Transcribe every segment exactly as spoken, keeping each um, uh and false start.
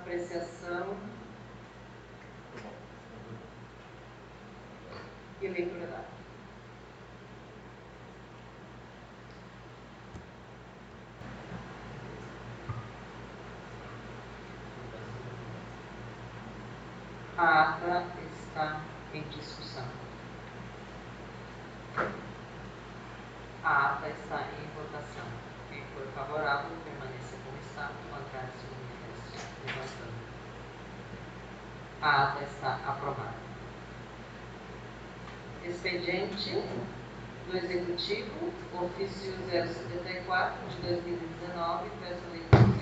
apreciação e leitura da ata. A ata está em discussão. A ata está em votação. Quem for favorável, permaneça como está, o contrário se manifeste levantando. A ata está aprovada. Expediente do Executivo, ofício zero setenta e quatro de dois mil e dezenove, peço a leitura do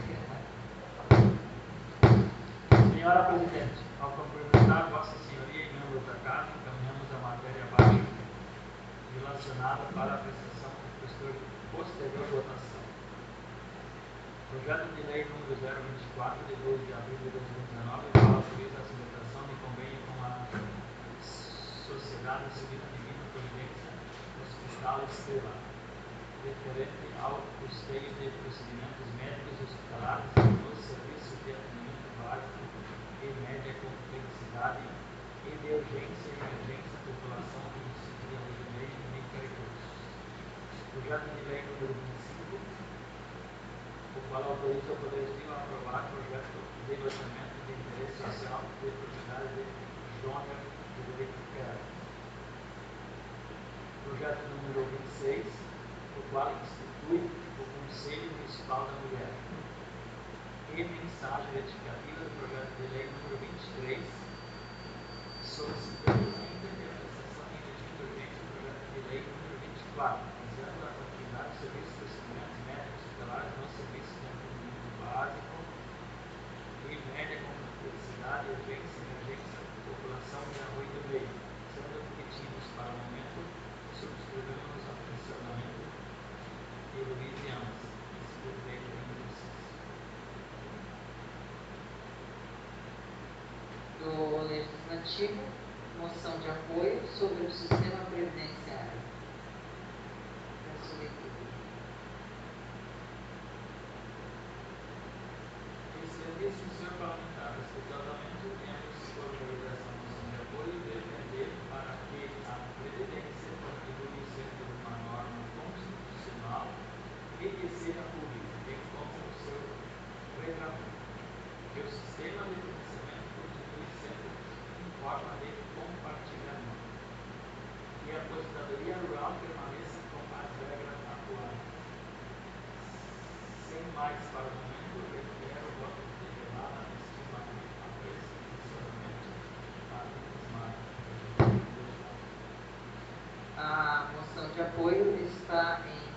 secretário. Senhora Presidente, ao cumprimentar Vossa Senhoria e membros da Casa, encaminhamos a matéria abaixo relacionada para a apreciação e posterior votação. Projeto de Lei número zero vinte e quatro, de dois de abril de dois mil e dezenove, qual autoriza a celebração de convênio com a Sociedade Civil Divina Providência Hospital Estrela, referente ao custeio de procedimentos médicos hospitalares nos serviços de atendimento básico e média complexidade e de urgência e emergência à população do município de Rio Negro e Caricus. Projeto de Lei número vinte e cinco, o qual autoriza o Poder Executivo a aprovar projeto de loteamento de interesse social de propriedade de Joner Frederico Quero. Projeto número vinte e seis, o qual institui o Conselho Municipal da Mulher. E mensagem retificativa do projeto de lei número vinte e três, solicitando ainda de apreciação em regime de urgência do projeto de lei número vinte e quatro, visando as atividades de serviços de procedimentos médicos hospitalares no serviço de atendimento básico e média complexidade, urgência e emergência da população de Arroio do Meio, sendo obtidos para o momento, subscrevemos a funcionamento e Luiz e Amas, vice-prefeito em exercício. Do Legislativo, moção de apoio sobre o sistema previdenciário. Peço leitura. Excelentíssimo senhor parlamentar, respeitosamente temos por realizar essa moção de apoio e defender para que a Previdência continue sendo uma norma constitucional e de cena pública, bem como o seu regramento. Que o sistema de financiamento continue sendo em forma de compartilhamento. E a aposentadoria rural permaneça com as regras atuais. Sem mais para o momento, reitero o voto de revelada estima a preço e funcionamento da Unismar. A moção de apoio está em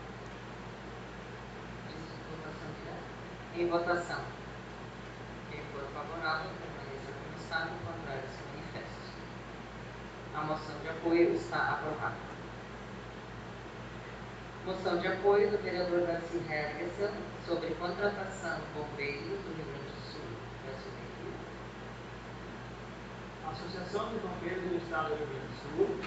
votação direta. Em votação. Quem for favorável, permaneça como está, o contrário se manifeste. A moção de apoio está aprovada. Moção de apoio do vereador Darcy Hergeson sobre contratação de bombeiros do Rio Grande do Sul. Peço leitura. A Associação de Bombeiros do Estado do Rio Grande do Sul,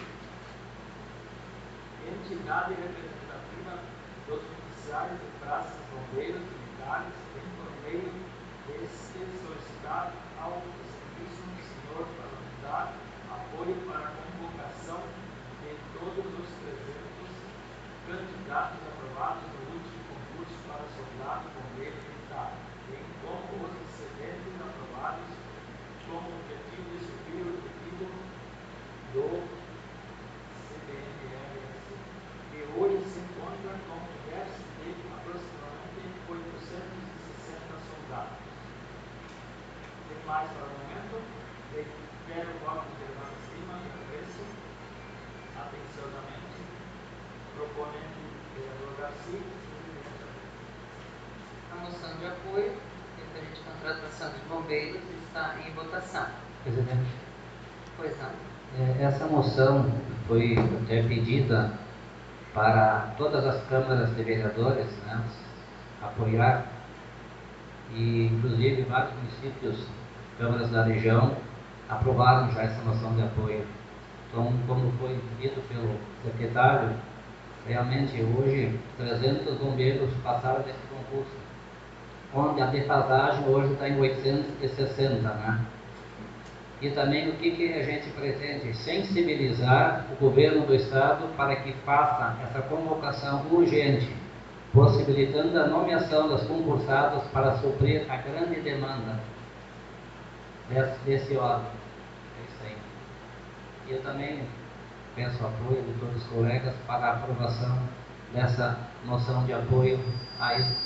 entidade representativa dos oficiais de praças bombeiros militares, tem por meio deste solicitar ao excelentíssimo senhor parlamentar apoio para a convocação de todos os trezentos candidatos aprovados no último concurso para soldado bombeiro militar, bem como os excedentes aprovados com o objetivo de suprir o pedido do C B N R S, que hoje se encontra com um déficit de aproximadamente oitocentos e sessenta soldados. Sem mais para o momento, reitero o voto de elevada estima e apreço atenciosamente, proponente vereador Garcia, presidente. A moção de apoio referente à contratação de bombeiros está em votação. Presidente, Pois não. é, essa moção foi até pedida para todas as câmaras de vereadores, né, apoiar, e inclusive vários municípios, câmaras da região, aprovaram já essa moção de apoio. Então, como foi dito pelo secretário, realmente hoje trezentos bombeiros passaram desse concurso. onde a defasagem hoje está em oitocentos e sessenta, né? E também o que, que a gente pretende? Sensibilizar o governo do Estado para que faça essa convocação urgente, possibilitando a nomeação das concursadas para suprir a grande demanda desse, desse órgão. É isso aí. E eu também peço apoio de todos os colegas para a aprovação dessa moção de apoio a isso.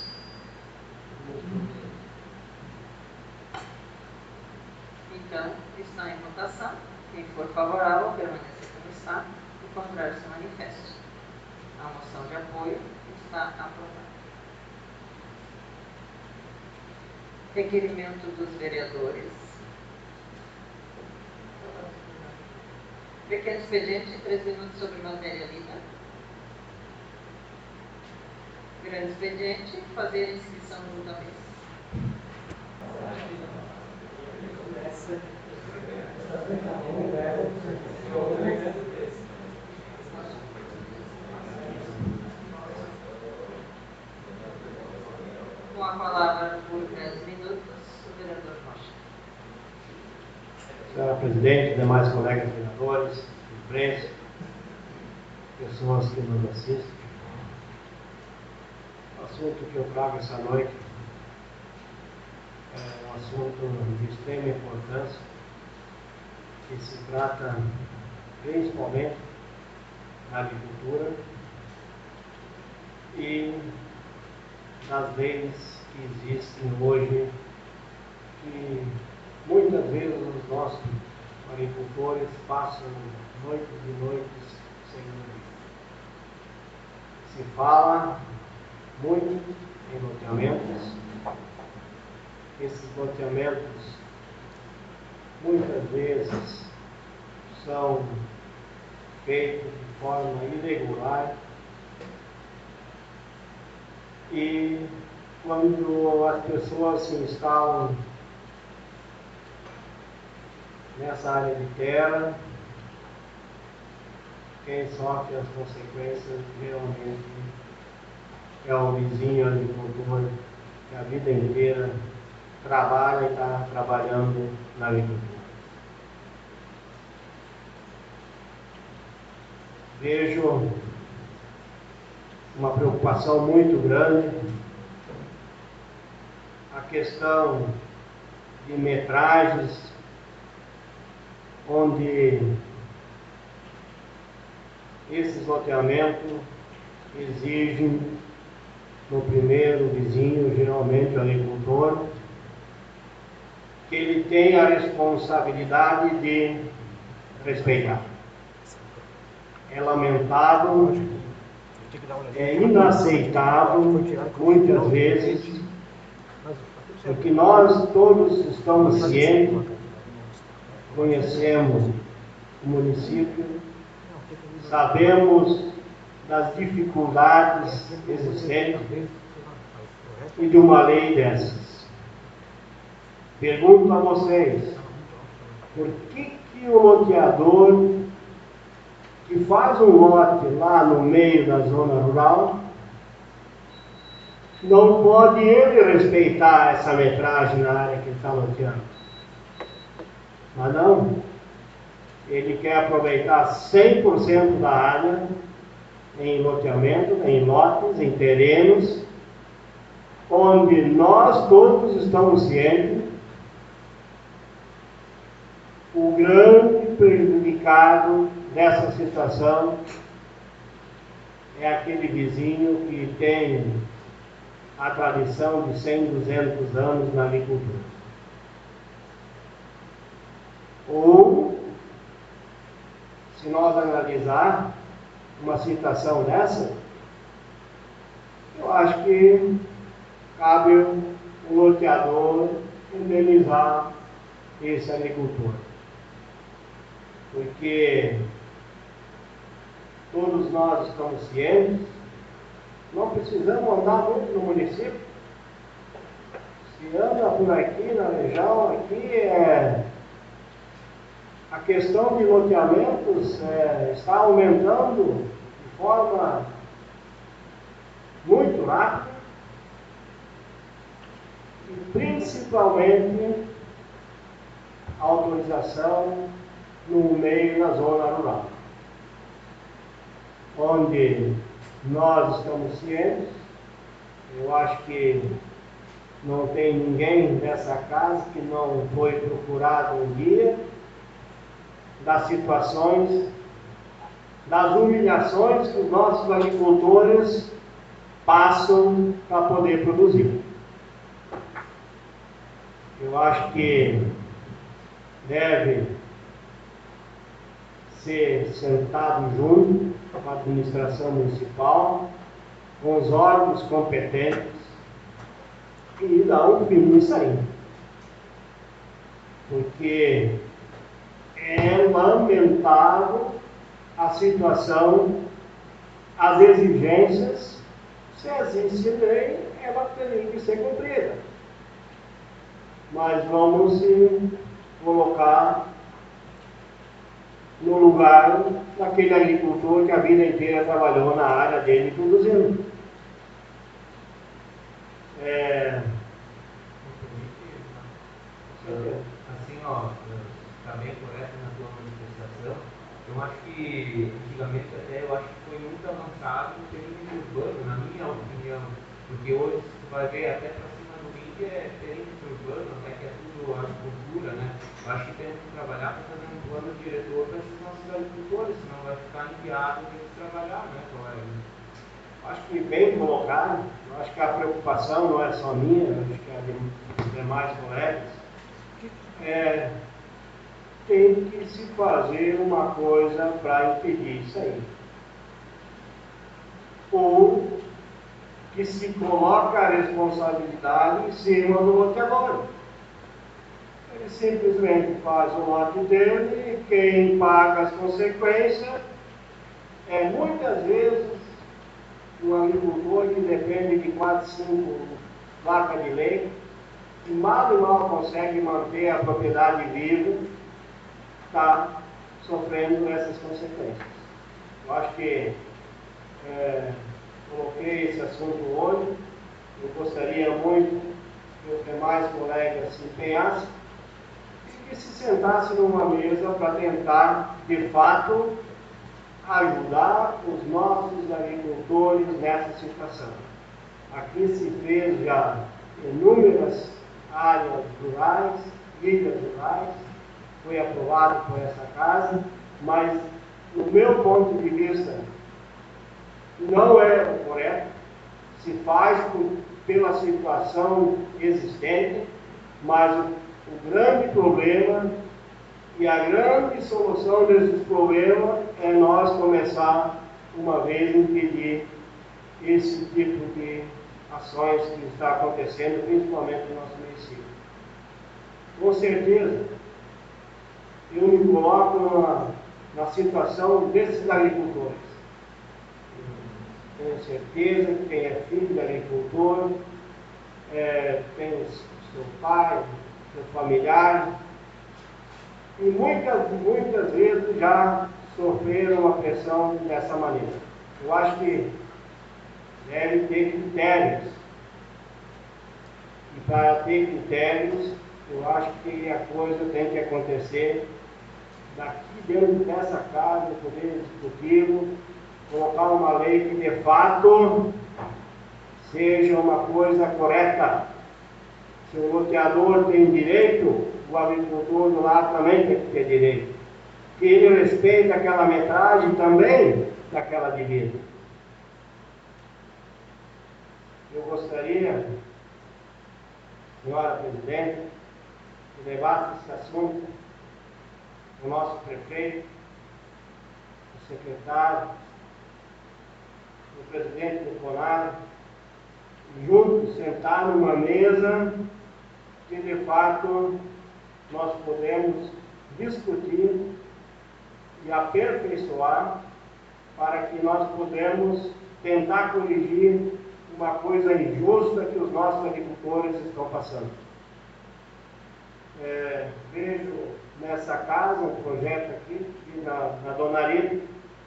Então, está em votação. Quem for favorável, permaneça como está. O contrário, se manifeste. A moção de apoio está aprovada. Requerimento dos vereadores. Pequeno expediente, três minutos sobre matéria lida. Grande expediente, fazer a inscrição junto à mesa. Com a palavra por dez minutos, o vereador Rocha. Senhora Presidente, demais colegas vereadores, imprensa, pessoas que nos assistem. O assunto que eu trago essa noite é um assunto de extrema importância, que se trata principalmente da agricultura e das leis que existem hoje, que muitas vezes os nossos agricultores passam noites e noites sem dormir. Se fala muito em loteamentos. Esses loteamentos muitas vezes são feitos de forma irregular e quando as pessoas se instalam nessa área de terra, quem sofre as consequências geralmente é o vizinho agricultor que a vida inteira trabalha e está trabalhando na agricultura. Vejo uma preocupação muito grande a questão de metragens, onde esses loteamentos exigem no primeiro vizinho, geralmente o agricultor, que ele tenha a responsabilidade de respeitar. É lamentável, é inaceitável, muitas vezes, porque nós todos estamos cientes, conhecemos o município, sabemos das dificuldades existentes e de uma lei dessas. Pergunto a vocês, por que que o loteador que faz um lote lá no meio da zona rural não pode ele respeitar essa metragem na área que ele está loteando? Mas não, ele quer aproveitar cem por cento da área em loteamento, em lotes, em terrenos, onde nós todos estamos cientes o grande prejudicado dessa situação é aquele vizinho que tem a tradição de cem, duzentos anos na agricultura. Ou, se nós analisar uma situação dessa, eu acho que cabe o loteador indenizar esse agricultor. Porque todos nós estamos cientes, não precisamos andar muito no município. Se anda por aqui na região, aqui é... a questão de loteamentos é, está aumentando de forma muito rápida e principalmente autorização no meio da zona rural, onde nós estamos cientes. Eu acho que não tem ninguém nessa casa que não foi procurado um dia das situações, das humilhações que os nossos agricultores passam para poder produzir. Eu acho que deve ser sentado junto com a administração municipal, com os órgãos competentes, e dar um fim nisso aí. Porque é lamentável a situação, as exigências. Se existe lei, ela tem que ser cumprida. Mas vamos se colocar no lugar daquele agricultor que a vida inteira trabalhou na área dele produzindo. É... Assim, ó, está bem correto na tua manifestação. Eu acho que, antigamente até, eu acho que foi muito avançado no perímetro urbano, na minha opinião. Porque hoje, se tu vai ver até para cima do índio, é perímetro urbano, né, que é tudo agricultura, né? Eu acho que temos que trabalhar para fazer um plano diretor para esses nossos agricultores, senão vai ficar inviável eles trabalhar, né, colega? Acho que bem colocado. Eu acho que a preocupação não é só minha, eu acho que é de demais colegas. É, tem que se fazer uma coisa para impedir isso aí. Ou que se coloca a responsabilidade em cima do loteador. Ele simplesmente faz o lote dele e quem paga as consequências é muitas vezes um agricultor que depende de quatro, cinco vacas de leite, e mal e mal consegue manter a propriedade viva, está sofrendo essas consequências. Eu acho que é, coloquei esse assunto hoje. Eu gostaria muito que os demais colegas se empenhassem e que se sentassem numa mesa para tentar, de fato, ajudar os nossos agricultores nessa situação. Aqui se fez já inúmeras áreas rurais, ilhas rurais, foi aprovado por essa casa, mas, do meu ponto de vista, não é o correto. Se faz por, pela situação existente, mas o, o grande problema e a grande solução desses problemas é nós começar, uma vez, a impedir esse tipo de ações que está acontecendo, principalmente no nosso município. Com certeza, eu me coloco na, na situação desses agricultores. Eu tenho certeza que quem é filho de agricultor, é, tem seu pai, seu familiar, e muitas, muitas vezes já sofreram uma pressão dessa maneira. Eu acho que deve ter critérios. E para ter critérios, eu acho que a coisa tem que acontecer daqui dentro dessa casa, do Poder Executivo, colocar uma lei que de fato seja uma coisa correta. Se o loteador tem direito, o agricultor do lado também tem que ter direito. Que ele respeite aquela metragem também daquela divisa. Eu gostaria, senhora presidente, que levasse esse assunto o nosso prefeito, o secretário, o presidente do CONAR, juntos sentar numa mesa que de fato nós podemos discutir e aperfeiçoar para que nós podemos tentar corrigir uma coisa injusta que os nossos agricultores estão passando. É, vejo nessa casa um projeto aqui, aqui na, na Dona Rita,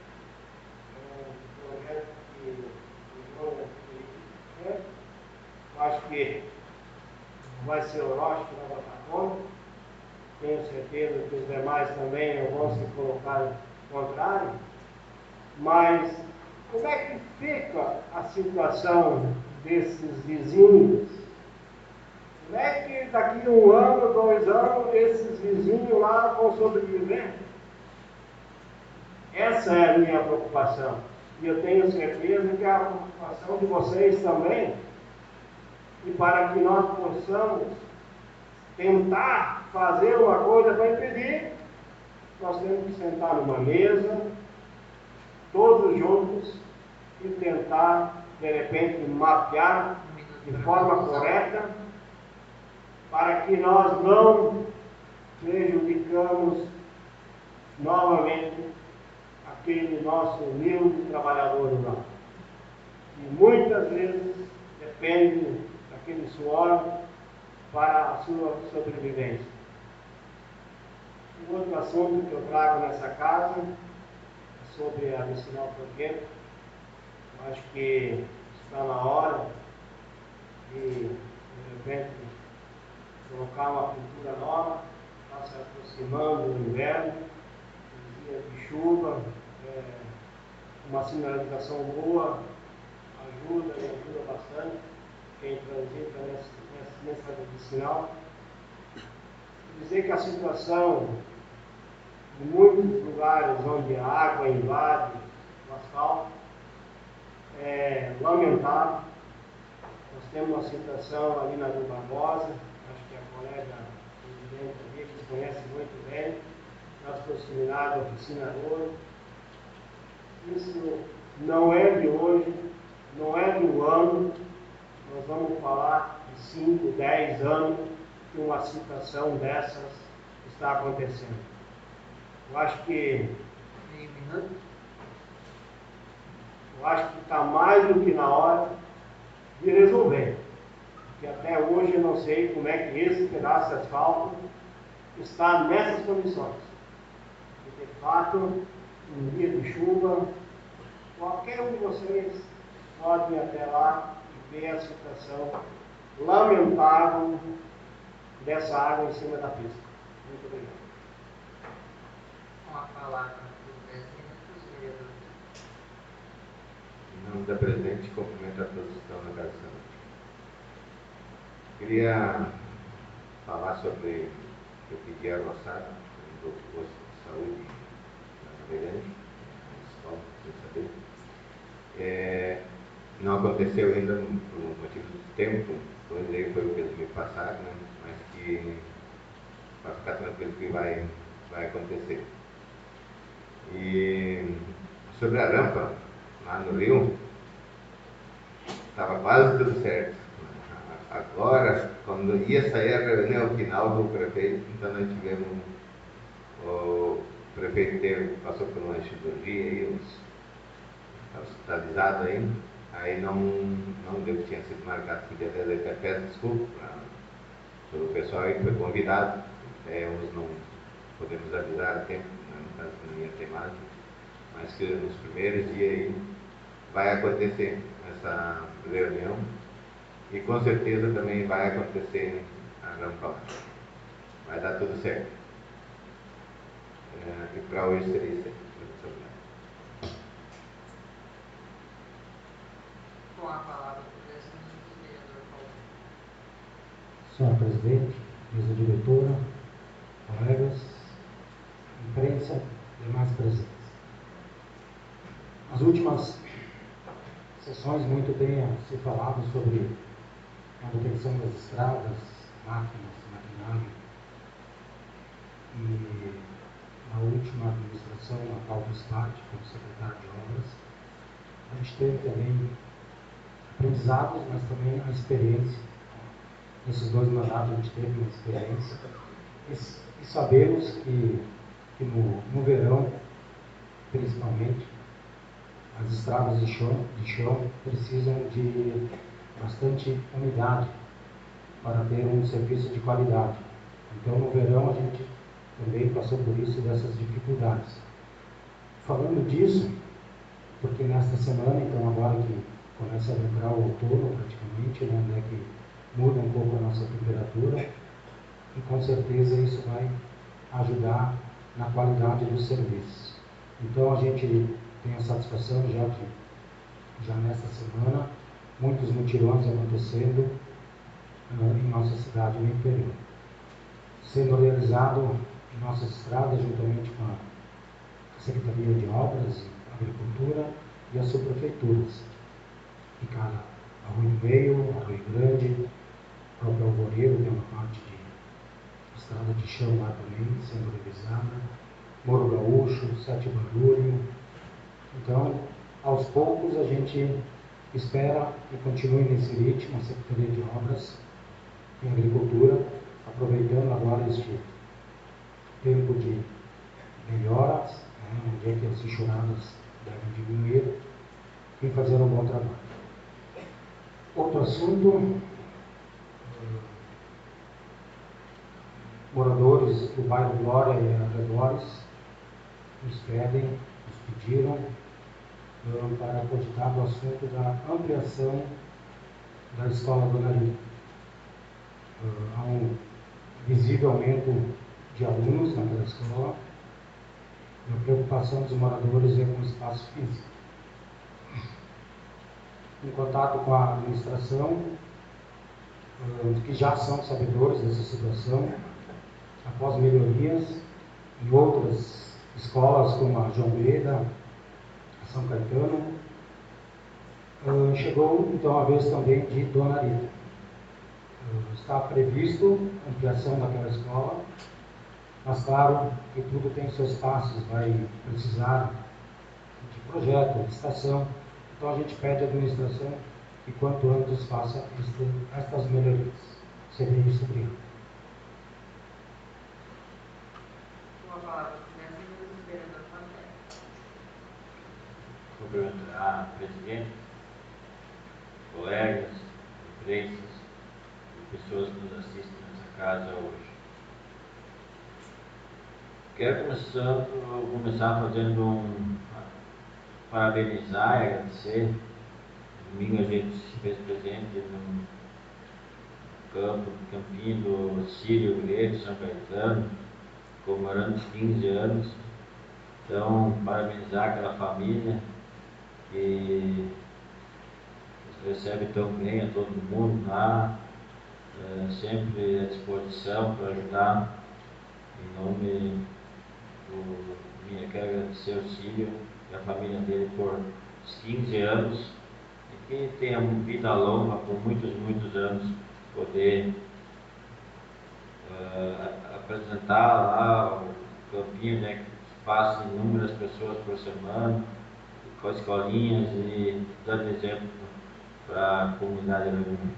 um projeto que é, acho que vai ser o Rocha que vai botar conta. Tenho certeza que os demais também não vão se colocar contrário. Mas como é que fica a situação desses vizinhos? Como é que daqui um ano, dois anos, esses vizinhos lá vão sobreviver? Essa é a minha preocupação. E eu tenho certeza que é a preocupação de vocês também. E para que nós possamos tentar fazer uma coisa para impedir, nós temos que sentar numa mesa, todos juntos, e tentar, de repente, mapear de forma correta, para que nós não prejudicamos novamente aquele nosso humilde trabalhador rural. E muitas vezes depende daquele suor para a sua sobrevivência. Um outro assunto que eu trago nessa casa é sobre a medicinal porqueira. Eu acho que está na hora de, de repente, colocar uma cultura nova, está se aproximando do inverno, os dias de chuva, é, uma sinalização boa, ajuda e ajuda bastante quem transita nessa, nessa, nessa sinal. Dizer que a situação em muitos lugares onde a água invade o asfalto é lamentável. Nós temos uma situação ali na Rua Barbosa, acho que a colega presidente ali, que conhece muito bem, nas proximidades da oficina Ouro. Isso não é de hoje, não é de um ano, nós vamos falar de cinco, dez anos que uma situação dessas está acontecendo. Eu acho que eu acho que está mais do que na hora de resolver. Porque até hoje eu não sei como é que esse pedaço de asfalto está nessas condições. Porque, de fato, um dia de chuva, qualquer um de vocês pode ir até lá e ver a situação lamentável dessa água em cima da pista. Muito obrigado. Com a palavra por dez minutos, vereador. Em nome da presidente, cumprimento a todos que estão na casa de saúde. Queria falar sobre o que eu pedi a Roçada, do posto de saúde na Verande, na escola, sem saber. É, não aconteceu ainda por motivo de tempo, pois aí foi o que eles me passaram, né? Mas que para ficar tranquilo que vai, vai acontecer. E sobre a rampa, lá no Rio, estava quase tudo certo. Agora, quando ia sair a reunião final do prefeito, então nós tivemos, o prefeito teve, passou por uma cirurgia aí, está hospitalizado ainda, aí não, não deu, tinha sido marcado por dia dez, até peço desculpa para o pessoal aí que foi convidado, é, uns não podemos avisar a tempo, no caso não ia ter mais, mas que nos primeiros dias aí vai acontecer essa reunião e com certeza também vai acontecer a rampa lá. Vai dar tudo certo. É, e para hoje seria isso. Com a palavra por dez minutos, vereador Paulo. Senhora presidente, mesa diretora, colegas, imprensa, demais presentes. As últimas sessões muito bem se falado sobre a manutenção das estradas, máquinas, maquinário. E na última administração, na tal do SPAT, como secretário de obras, a gente teve também aprendizados, mas também a experiência. Nesses dois mandatos a gente teve uma experiência. E, e sabemos que, que no, no verão, principalmente, as estradas de chão, de chão precisam de bastante umidade para ter um serviço de qualidade. Então, no verão, a gente também passou por isso, dessas dificuldades. Falando disso, porque nesta semana, então agora que começa a entrar o outono praticamente, né, onde é que muda um pouco a nossa temperatura e com certeza isso vai ajudar na qualidade dos serviços. Então a gente tem a satisfação já de, já nesta semana, muitos mutirões acontecendo uh, em nossa cidade no interior, sendo realizado em nossas estradas juntamente com a Secretaria de Obras e Agricultura e as subprefeituras. Ficar Arroio do Meio, Arroio Grande, próprio Alvoreiro, tem uma parte de estrada de chão lá também sendo revisada, Morro Gaúcho, Sete Barulho. Então, aos poucos a gente espera que continue nesse ritmo a Secretaria de Obras e Agricultura, aproveitando agora este tempo de melhoras, né, onde é que as enxurradas devem diminuir e fazer um bom trabalho. Outro assunto, moradores do bairro Glória e arredores nos pedem, nos pediram para cogitar o assunto da ampliação da escola Dona Rita. Há um visível aumento de alunos naquela escola e a preocupação dos moradores é com o espaço físico. Em contato com a administração, que já são sabedores dessa situação, após melhorias em outras escolas, como a João Breda, a São Caetano, chegou então a vez também de Dona Rita. Está previsto a ampliação daquela escola, mas claro que tudo tem seus passos, vai precisar de projeto, de estação. Então a gente pede à administração que quanto antes faça este, estas melhorias. Seria isso, obrigado. Uma palavra começa e nos vereador Pantera. Cumprimentar a presidente, colegas, empresas e pessoas que nos assistem nessa casa hoje. Quero começar, começar fazendo um parabenizar e agradecer. Domingo a gente se fez presente no campo, campinho do Círio Grego, São Caetano, comemorando os quinze anos. Então, parabenizar aquela família que recebe tão bem a todo mundo lá, é, sempre à disposição para ajudar. Em nome do minha, quero agradecer ao Círio e a família dele por os quinze anos e que tenha uma vida longa, por muitos, muitos anos, poder uh, apresentar lá o campinho, né, que passa inúmeras pessoas por semana, com escolinhas e dando exemplo para a comunidade alemã.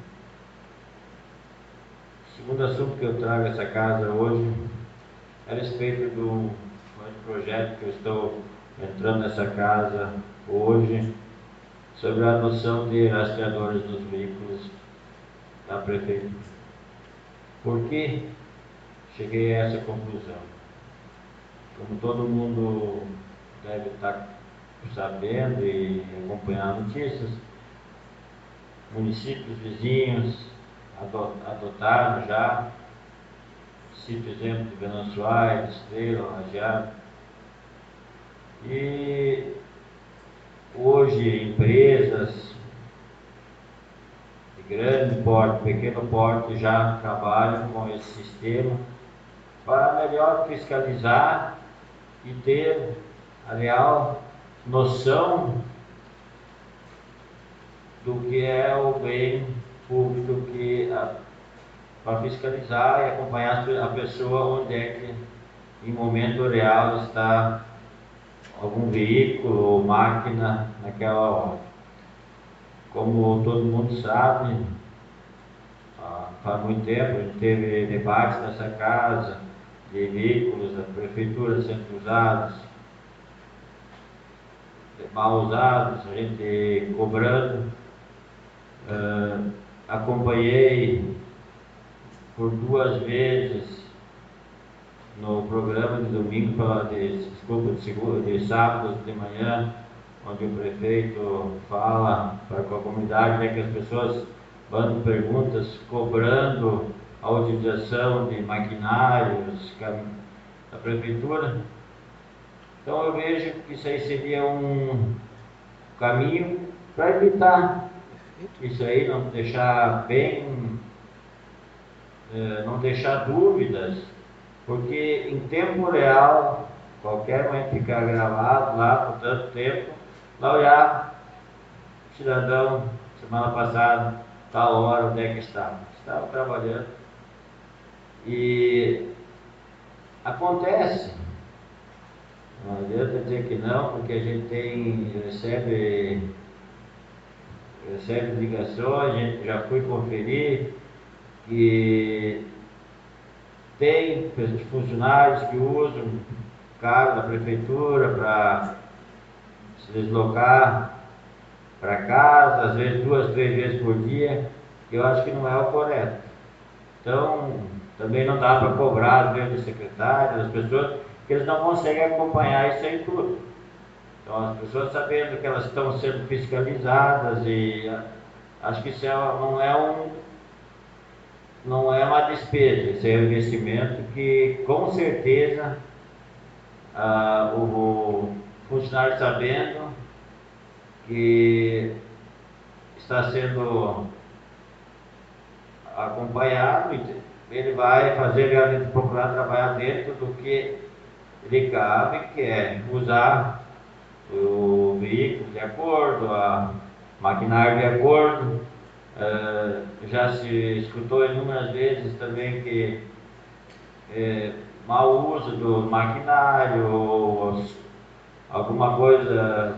O segundo assunto que eu trago a essa casa hoje é a respeito do projeto que eu estou entrando nessa casa hoje, sobre a adoção de rastreadores dos veículos da prefeitura. Por que cheguei a essa conclusão? Como todo mundo deve estar sabendo e acompanhando notícias, municípios vizinhos adotaram já, cito exemplo de Venâncio Soares, Estrela, Lajeado, e hoje empresas de grande porte, pequeno porte já trabalham com esse sistema para melhor fiscalizar e ter a real noção do que é o bem público, que a, para fiscalizar e acompanhar a pessoa onde é que em momento real está algum veículo ou máquina naquela hora. Como todo mundo sabe, faz muito tempo a gente teve debates nessa casa de veículos da prefeitura sendo usados, mal usados, a gente cobrando. Uh, acompanhei por duas vezes no programa de domingo, pela, de, desculpa, de, segunda, de sábado de manhã, onde o prefeito fala para a comunidade, né, que as pessoas mandam perguntas, cobrando a utilização de maquinários da prefeitura. Então eu vejo que isso aí seria um caminho para evitar isso aí, não deixar bem, eh, não deixar dúvidas, porque em tempo real, qualquer momento ficar gravado lá por tanto tempo, lá olhar, cidadão, semana passada, tal hora, onde é que estava? Estava trabalhando. E acontece, não adianta dizer que não, porque a gente tem, recebe, recebe ligações, a gente já foi conferir, que tem funcionários que usam carro da prefeitura para se deslocar para casa, às vezes duas, três vezes por dia, que eu acho que não é o correto. Então, também não dá para cobrar, às vezes, do secretário, das pessoas, que eles não conseguem acompanhar isso aí tudo. Então, as pessoas sabendo que elas estão sendo fiscalizadas, e acho que isso é, não é um, não é uma despesa, isso é um investimento que, com certeza, ah, o funcionário sabendo que está sendo acompanhado, ele vai fazer realmente procurar trabalhar dentro do que lhe cabe, que é usar o veículo de acordo, a maquinário de acordo. Uh, já se escutou inúmeras vezes também que é, mau uso do maquinário ou alguma coisa.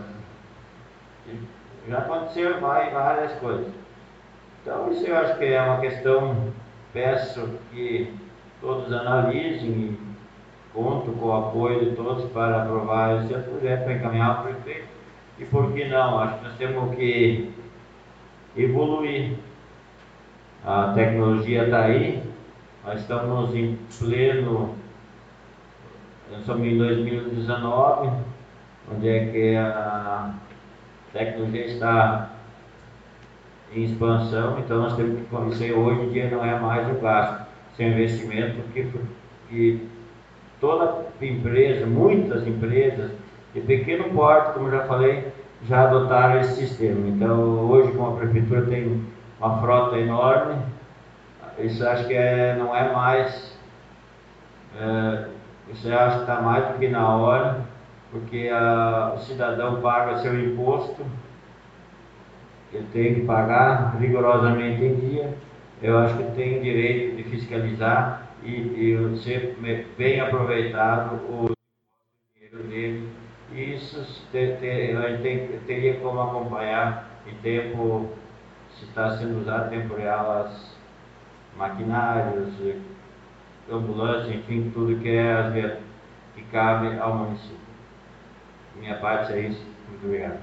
Já aconteceu várias coisas. Então isso eu acho que é uma questão, peço que todos analisem e conto com o apoio de todos para aprovar esse projeto, para encaminhar ao prefeito. E por que não? Acho que nós temos que evoluir. A tecnologia está aí, nós estamos em pleno, nós estamos em dois mil e dezenove, onde é que a tecnologia está em expansão, então nós temos que conhecer, hoje em dia não é mais o gasto, sem investimento que, que toda empresa, muitas empresas de pequeno porte, como já falei, já adotaram esse sistema. Então hoje, como a prefeitura tem uma frota enorme, isso acho que é, não é mais, é, isso eu acho que está mais do que na hora, porque a, o cidadão paga seu imposto, ele tem que pagar rigorosamente em dia. Eu acho que tem o direito de fiscalizar e, e ser bem aproveitado o dinheiro dele. E isso ter, ter, a gente tem, teria como acompanhar em tempo, se está sendo usado em tempo real, as maquinários, ambulância, enfim, tudo que é que cabe ao município. Minha parte é isso. Muito obrigado.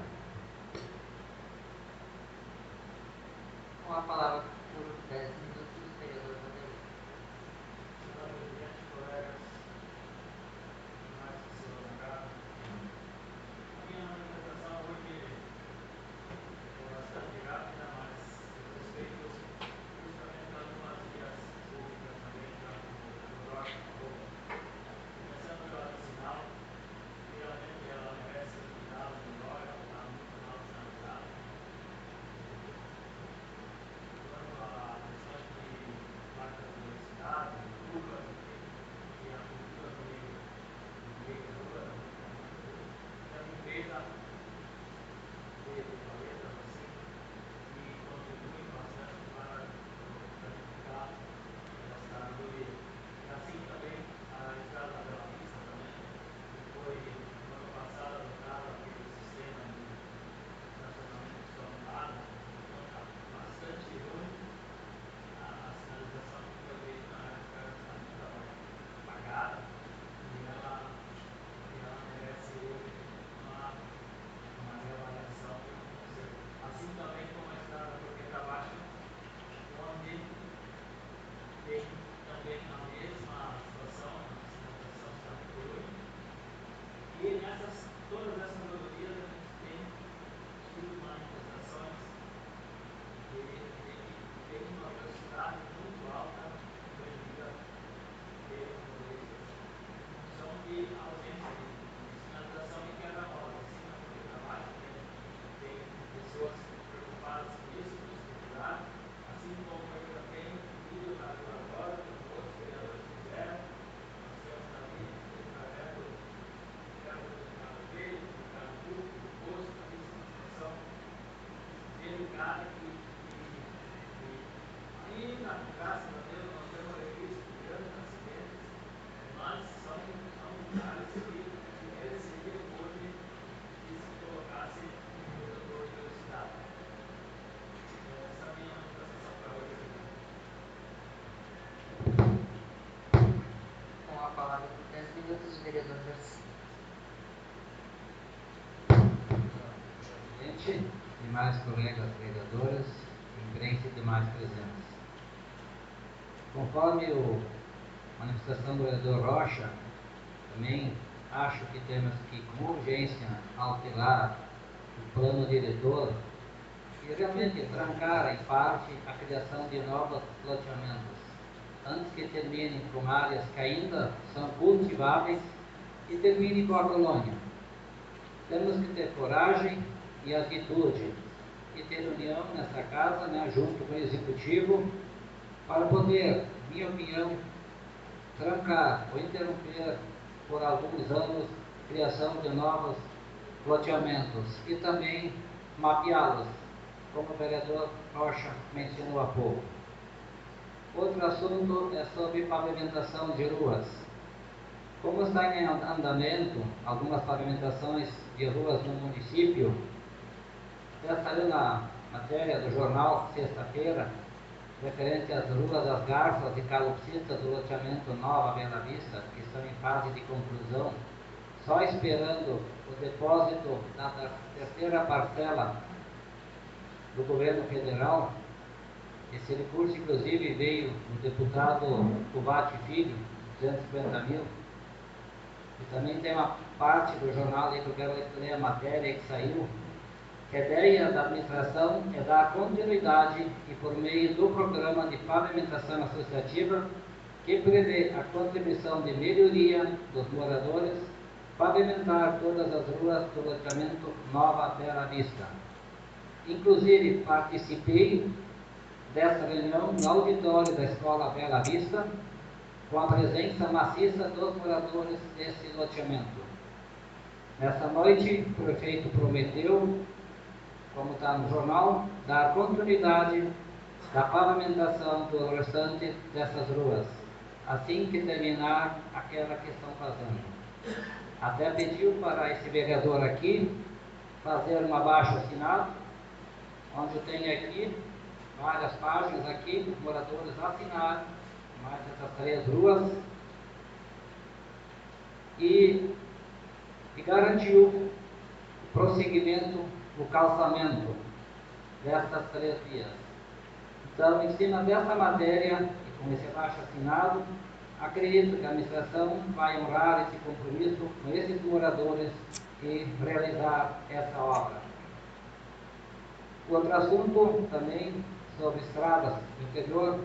Com a palavra por dez minutos, o vereador Vanderlei. Senhor presidente, colegas, mais pessoas na casa. A minha manifestação hoje é bastante rápida, mas eu respeito justamente das duas vias públicas também, já como o Jorge falou. Começando pela sinal, realmente ela merece um cuidado melhor, ela está muito mal sinalizada. presidente, demais colegas vereadoras, imprensa e demais presentes. Conforme a manifestação do vereador Rocha, também acho que temos que, com urgência, alterar o plano diretor e realmente trancar, em parte, a criação de novos loteamentos, antes que termine com áreas que ainda são cultiváveis e termine com a colônia. Temos que ter coragem e atitude e ter união nessa casa, né, junto com o Executivo, para poder, minha opinião, trancar ou interromper por alguns anos a criação de novos loteamentos e também mapeá-los, como o vereador Rocha mencionou há pouco. Outro assunto é sobre pavimentação de ruas. Como está em andamento algumas pavimentações de ruas no município, já saiu na matéria do jornal sexta-feira, referente às ruas das Garças e Calopsitas do loteamento Nova Bela Vista, que estão em fase de conclusão, só esperando o depósito da terceira parcela do governo federal. Esse recurso, inclusive, veio do deputado Cubate Filho, duzentos e cinquenta mil. E também tem uma parte do jornal aí que eu quero ler a matéria que saiu, que a ideia da administração é dar continuidade e, por meio do programa de pavimentação associativa, que prevê a contribuição de melhoria dos moradores, pavimentar todas as ruas do loteamento Nova Bela Vista. Inclusive, participei dessa reunião no auditório da Escola Bela Vista, com a presença maciça dos moradores desse loteamento. Nessa noite, o prefeito prometeu, como está no jornal, dar continuidade da pavimentação do restante dessas ruas, assim que terminar aquela que estão fazendo. Até pediu para esse vereador aqui fazer um abaixo-assinado, onde tem aqui várias páginas aqui, os moradores assinaram mais essas três ruas e, e garantiu o prosseguimento, o calçamento dessas três vias. Então, em cima dessa matéria, e com esse abaixo assinado, acredito que a administração vai honrar esse compromisso com esses moradores e realizar essa obra. Outro assunto também sobre estradas do interior,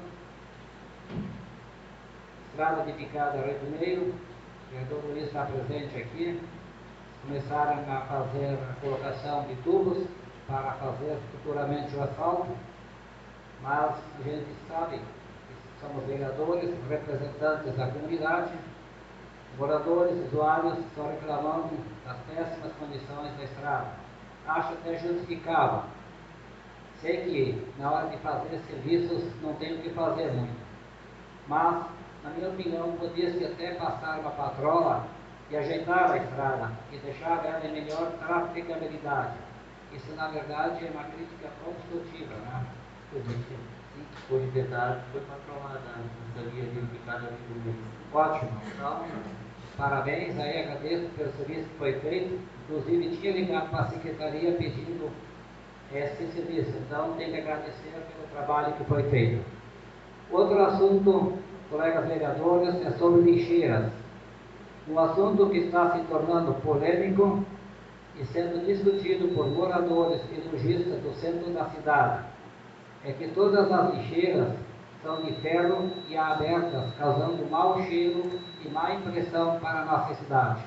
estrada de Picada Rio Primeiro, o vereador Luiz está presente aqui, começaram a fazer a colocação de tubos para fazer futuramente o asfalto, mas a gente sabe que somos vereadores, representantes da comunidade, moradores, usuários estão reclamando das péssimas condições da estrada. Acho até justificável. Sei que na hora de fazer serviços não tem o que fazer muito, mas, na minha opinião, podia-se até passar uma patrola e ajeitar a estrada e deixar ela em melhor trafegabilidade. Isso, na verdade, é uma crítica construtiva, né? Foi verdade, foi patrolada essa via de Picada Rio Primeiro. Ótimo. Então, parabéns, aí agradeço pelo serviço que foi feito. Inclusive, tinha ligado para a secretaria pedindo esse serviço. Então, tenho que agradecer pelo trabalho que foi feito. Outro assunto, colegas vereadores, é sobre lixeiras. Um assunto que está se tornando polêmico e sendo discutido por moradores e lojistas do centro da cidade. É que todas as lixeiras são de ferro e abertas, causando mau cheiro e má impressão para a nossa cidade.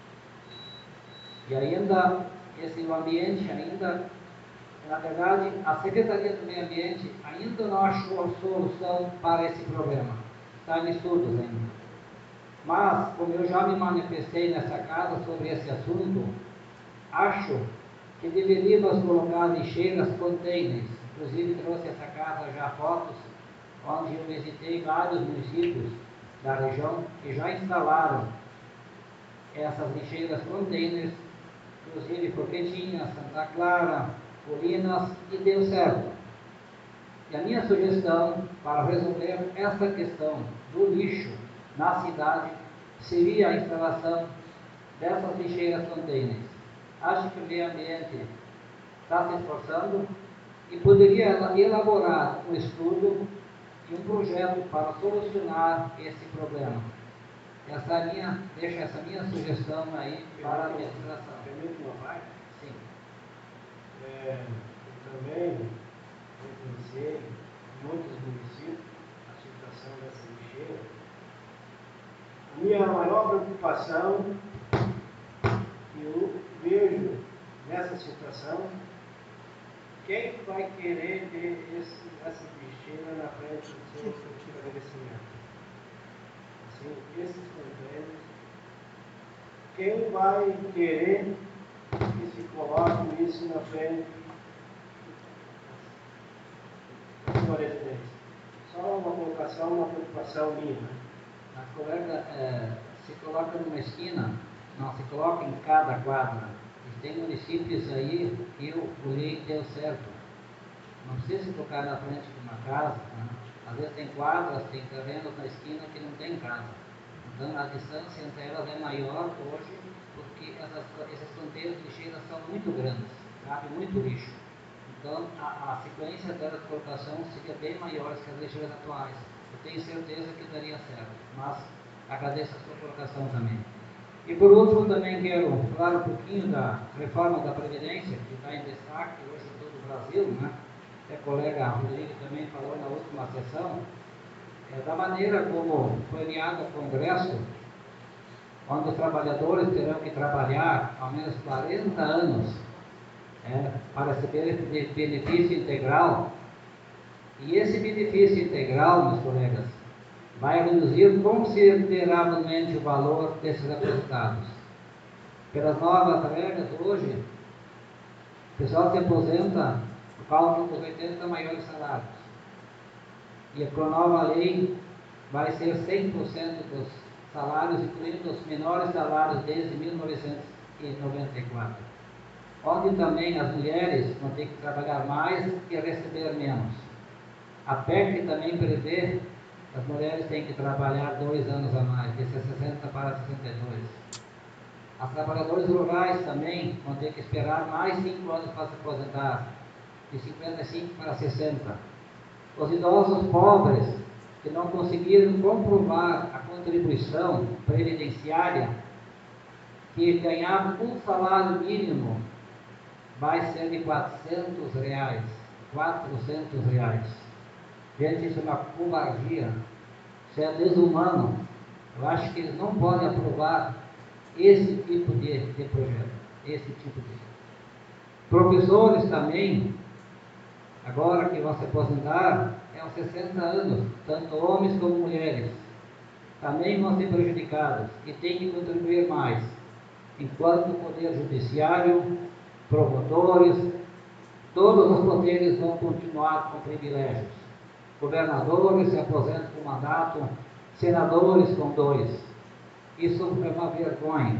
E ainda, esse ambiente ainda, na verdade, a Secretaria do Meio Ambiente ainda não achou solução para esse problema. Está em estudos ainda. Mas, como eu já me manifestei nessa casa sobre esse assunto, acho que deveríamos colocar lixeiras containers. Inclusive, trouxe essa casa já fotos, onde eu visitei vários municípios da região que já instalaram essas lixeiras containers, inclusive Forquetinha, Santa Clara, Colinas, e deu certo. E a minha sugestão para resolver essa questão do lixo na cidade seria a instalação dessas lixeiras containers. Acho que o meio ambiente está se esforçando e poderia elaborar um estudo e um projeto para solucionar esse problema. Essa é minha, deixa essa minha sugestão aí para a administração. Permite uma parte? Sim. É, eu também influenciei em muitos municípios a situação dessa lixeira. A minha maior preocupação que eu vejo nessa situação, quem vai querer ter esse, essa lixeira na frente do seu estabelecimento? Assim, esses contêineres, quem vai querer que se coloque isso na frente da sua residência? Só uma colocação, uma preocupação minha. A colega é, se coloca numa esquina, não, se coloca em cada quadra. E tem municípios aí que o olhei deu certo. Não precisa se colocar na frente de uma casa. Né? Às vezes tem quadras, tem terrenos na esquina que não tem casa. Então a distância entre elas é maior hoje, porque essas, esses contêineres de lixeira são muito grandes, cabe muito lixo. Então a, a sequência dessa colocação seria bem maior que as lixeiras atuais. Eu tenho certeza que daria certo, mas agradeço a sua colocação também. E por último também quero falar um pouquinho da reforma da Previdência, que está em destaque hoje em todo o Brasil, né? A colega Rodrigo também falou na última sessão, é, da maneira como foi enviado ao Congresso, onde os trabalhadores terão que trabalhar ao menos quarenta anos é, para receber esse benefício integral. E esse benefício integral, meus colegas, vai reduzir consideravelmente o valor desses aposentados. Pelas novas regras, hoje, o pessoal se aposenta por causa dos oitenta maiores salários. E com a nova lei, vai ser cem por cento dos salários, incluindo os menores salários desde mil novecentos e noventa e quatro. Onde também as mulheres vão ter que trabalhar mais e receber menos. A P E C também prevê que as mulheres têm que trabalhar dois anos a mais, de sessenta para sessenta e dois. As trabalhadoras rurais também vão ter que esperar mais cinco anos para se aposentar, de cinquenta e cinco para sessenta. Os idosos pobres que não conseguiram comprovar a contribuição previdenciária, que ganhavam um salário mínimo, vai ser de quatrocentos reais. quatrocentos reais. Gente, isso é uma covardia, isso é desumano. Eu acho que eles não podem aprovar esse tipo de, de projeto, esse tipo de... Professores também, agora que vão se aposentar, é aos sessenta anos, tanto homens como mulheres, também vão ser prejudicados e têm que contribuir mais, enquanto o Poder Judiciário, promotores, todos os poderes vão continuar com privilégios. Governadores se aposentam com mandato, senadores com dois. Isso é uma vergonha.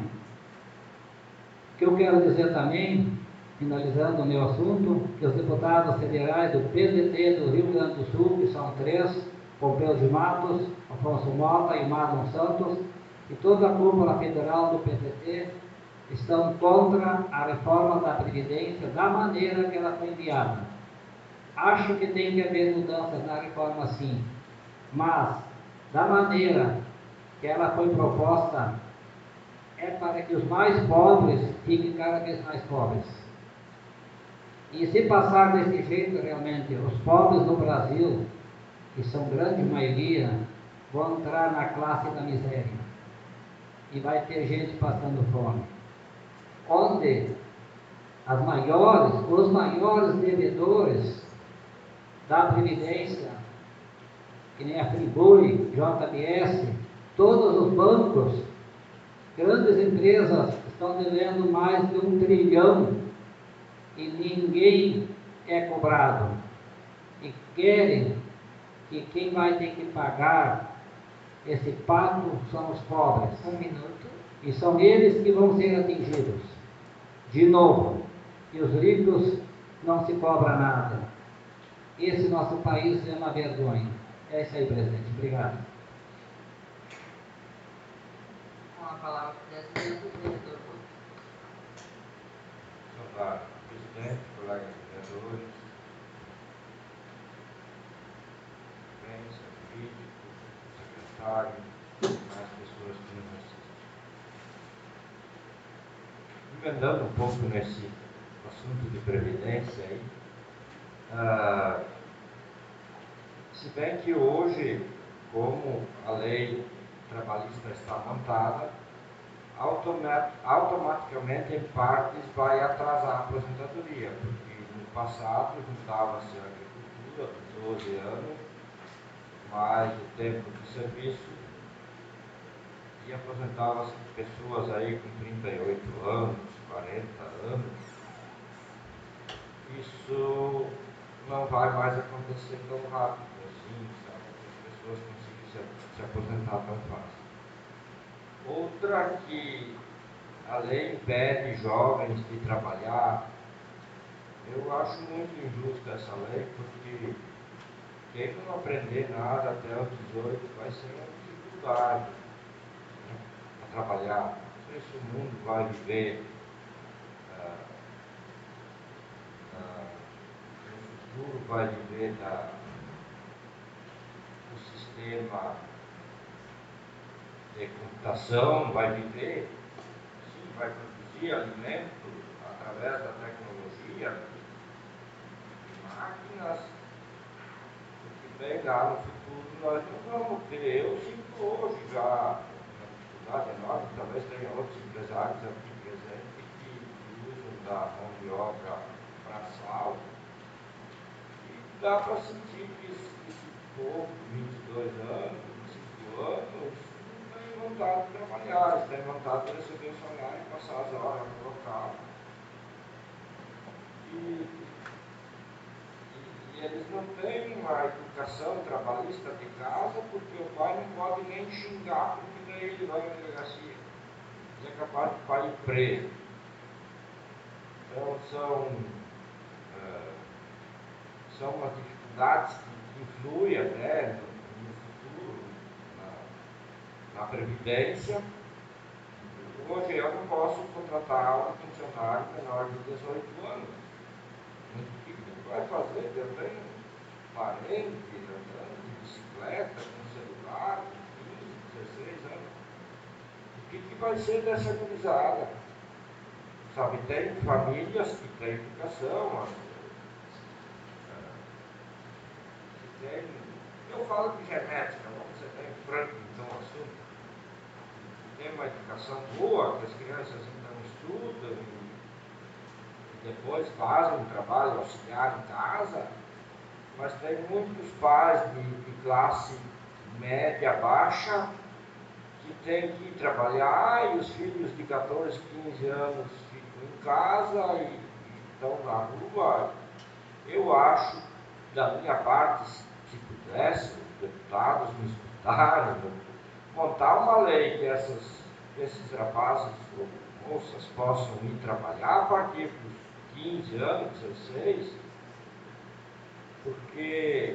O que eu quero dizer também, finalizando o meu assunto, que os deputados federais do P D T do Rio Grande do Sul, que são três, Pompeu de Matos, Afonso Mota e Marlon Santos, e toda a cúpula federal do P D T, estão contra a reforma da Previdência da maneira que ela foi enviada. Acho que tem que haver mudanças na reforma sim, mas da maneira que ela foi proposta, é para que os mais pobres fiquem cada vez mais pobres. E se passar desse jeito, realmente, os pobres no Brasil, que são grande maioria, vão entrar na classe da miséria. E vai ter gente passando fome. Onde as maiores, os maiores devedores da Previdência, que nem a Friboi, J B S, todos os bancos, grandes empresas estão devendo mais de um trilhão e ninguém é cobrado. E querem que quem vai ter que pagar esse pato são os pobres. Um minuto. E são eles que vão ser atingidos. De novo. E os ricos não se cobra nada. Esse nosso país é uma vergonha. É isso aí, presidente. Obrigado. Com a palavra, presidente, o vereador. Senhor presidente, colegas vereadores, imprensa, político, secretário, as pessoas que nos assistem. Emendando um pouco nesse assunto de previdência aí, ah, se bem que hoje, como a lei trabalhista está montada, automat automaticamente em partes vai atrasar a aposentadoria, porque no passado juntava-se a agricultura por doze anos, mais o tempo de serviço, e aposentava-se pessoas aí com trinta e oito anos, quarenta anos. Isso não vai mais acontecer tão rápido assim, sabe? As pessoas conseguem se, se aposentar tão fácil. Outra que a lei impede jovens de trabalhar, eu acho muito injusta essa lei, porque quem não aprender nada até os dezoito vai ser uma dificuldade, né, a trabalhar. Não sei se o mundo vai viver ah, ah, no futuro, vai viver da, do sistema de computação, vai viver, sim, vai produzir alimento através da tecnologia, máquinas, porque bem lá no futuro nós não vamos ter. Eu sinto hoje já uma dificuldade enorme, talvez tenha outros empresários aqui presentes que usam da mão de obra braçal, e dá para sentir que esse, esse povo, vinte e dois anos, vinte e cinco anos, não tem vontade de trabalhar, eles têm vontade de receber o salário e passar as horas no local. E, e eles não têm uma educação trabalhista de casa, porque o pai não pode nem xingar, porque daí ele vai na delegacia. Ele é capaz de pai ir preso. Então são, uh, são umas dificuldades que influem até no, no futuro, na, na previdência. Hoje eu não posso contratar um funcionário menor de dezoito anos. O que ele vai fazer? Eu tenho parentes andando de bicicleta, com celular, com quinze, dezesseis anos. O que, que vai ser dessa gurizada? Sabe, tem famílias que têm educação, que tem, eu falo de genética, vamos ser bem franco então o assunto. Tem uma educação boa, que as crianças ainda não estudam, e depois fazem um trabalho auxiliar em casa, mas tem muitos pais de, de classe média, baixa, que têm que ir trabalhar e os filhos de catorze, quinze anos ficam em casa e, e estão na rua. Eu acho, da minha parte, se pudesse, os deputados me escutarem, montar uma lei que essas, esses rapazes ou moças possam ir trabalhar a partir dos quinze anos, dezesseis, porque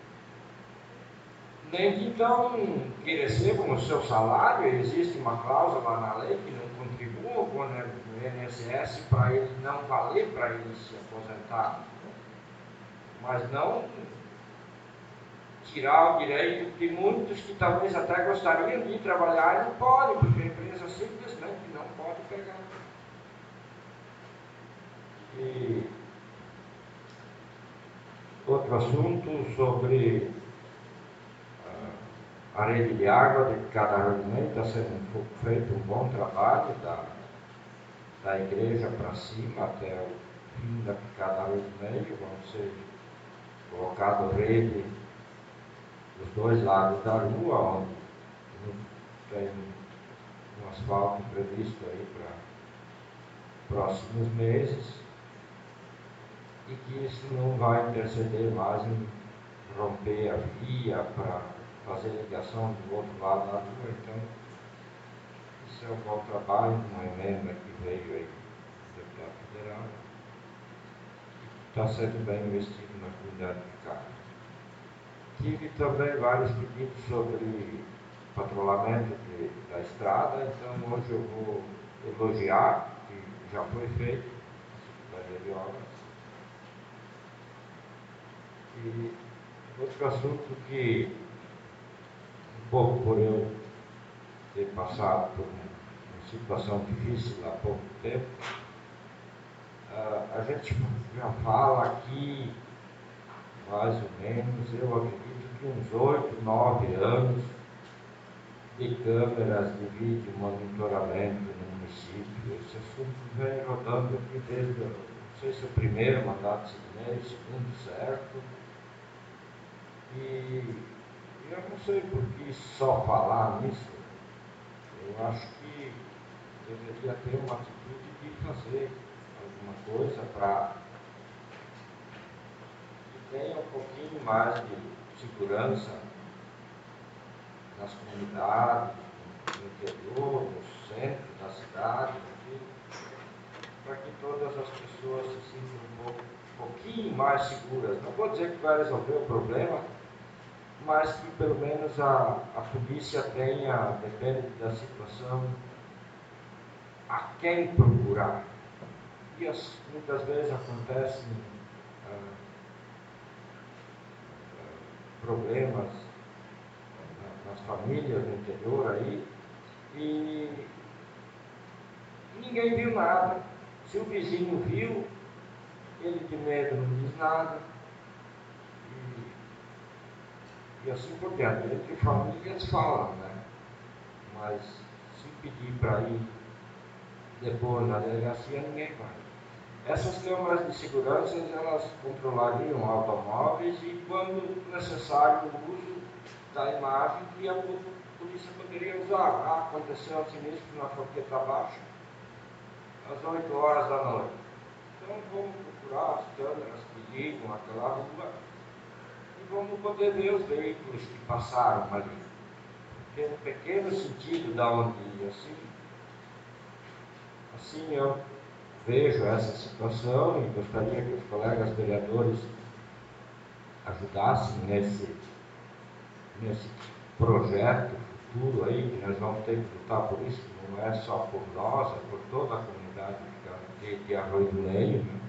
nem que então que recebam o seu salário, existe uma cláusula lá na lei que não contribuam com o I N S S para ele não valer para ele se aposentar, mas não tirar o direito de muitos que talvez até gostariam de ir trabalhar e não podem, porque a empresa simplesmente não pode pegar. E outro assunto sobre a rede de água de Cadarunhã, está sendo feito um bom trabalho da, da igreja para cima até o fim da Cadarunhã, vão ser colocadas rede dos dois lados da rua, onde tem um asfalto previsto aí para próximos meses, e que isso não vai interceder mais em romper a via para fazer ligação do outro lado da rua. Então, isso é um bom trabalho, uma emenda que veio aí do deputado federal, que está sendo bem investido na comunidade de casa. Tive também vários pedidos sobre patrulhamento de, da estrada, então hoje eu vou elogiar, que já foi feito, a Secretaria de Obras, E outro assunto que, um pouco por eu ter passado por uma situação difícil há pouco tempo, a, a gente já fala aqui, mais ou menos, eu acredito que uns oito, nove anos de câmeras de vídeo monitoramento no município. Esse assunto vem rodando aqui desde, não sei se o primeiro mandato Sidney, o segundo certo. E eu não sei por que só falar nisso. Eu acho que deveria ter uma atitude de fazer alguma coisa para que tenha um pouquinho mais de segurança nas comunidades, no interior, no centro da cidade, para que todas as pessoas se sintam um, pouco, um pouquinho mais seguras. Não vou dizer que vai resolver o problema, mas que pelo menos a, a polícia tenha, depende da situação, a quem procurar. E as, muitas vezes acontecem ah, ah, problemas nas famílias do interior aí, e ninguém viu nada. Se o vizinho viu, ele de medo não diz nada, e, e assim por diante. Entre famílias falam, né? Mas se pedir para ir depor na delegacia, ninguém vai. Essas câmeras de segurança, elas controlariam automóveis e, quando necessário, o uso da imagem que a polícia poderia usar. Ah, aconteceu um sinistro na Forqueta Baixa, às oito horas da noite. Então vamos procurar as câmeras que ligam aquela rua e vamos poder ver os veículos que passaram ali. Tem um pequeno sentido da onde ia. Assim, assim eu vejo essa situação e gostaria que os colegas vereadores ajudassem nesse, nesse projeto futuro aí, que nós vamos ter que lutar por isso, que não é só por nós, é por toda a comunidade de, de Arroio do Meio, né?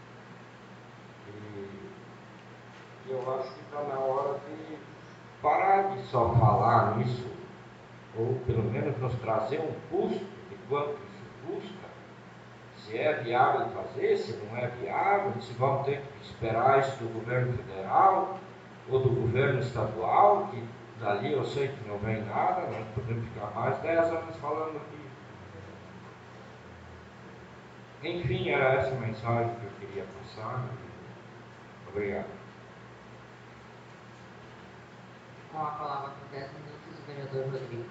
E eu acho que está na hora de parar de só falar nisso, ou pelo menos nos trazer um custo de quanto isso custa, se é viável fazer, se não é viável, se vamos ter que esperar isso do governo federal ou do governo estadual, que dali eu sei que não vem nada, nós podemos ficar mais dez anos falando aqui. Enfim, era essa a mensagem que eu queria passar. Obrigado. Com a palavra por dez minutos, o vereador Rodrigo.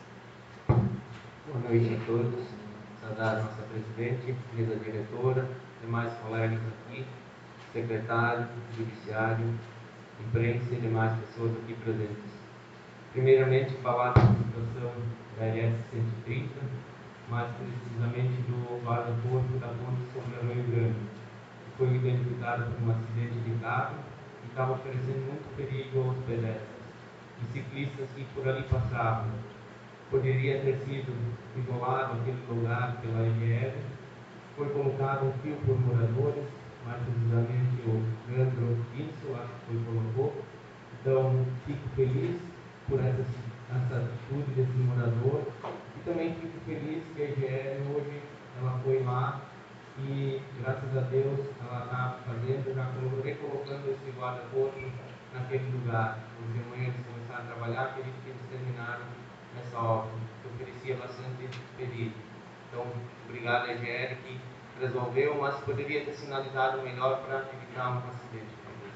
Boa noite a todos. Saudar a nossa presidente, mesa diretora, demais colegas aqui, secretário, judiciário, imprensa e demais pessoas aqui presentes. Primeiramente, falar da situação da R S cento e trinta, mais precisamente do guarda-corpo da ponte sobre Arroio Grande, que foi identificado por um acidente de carro e estava oferecendo muito perigo aos pedestres e ciclistas que por ali passavam. Poderia ter sido isolado aquele lugar pela I G L, foi colocado um fio por moradores, mais precisamente o Leandro Guinso, acho que foi colocou. Então, fico feliz por essa, essa atitude desse morador e também fico feliz que a I G L hoje ela foi lá e, graças a Deus, ela está fazendo, já recolocando esse guarda-corpo naquele lugar. Hoje de manhã eles começaram a trabalhar, acredito que eles terminaram essa obra, que oferecia bastante perigo. Então, obrigado a I G L que resolveu, mas poderia ter sinalizado melhor para evitar um acidente.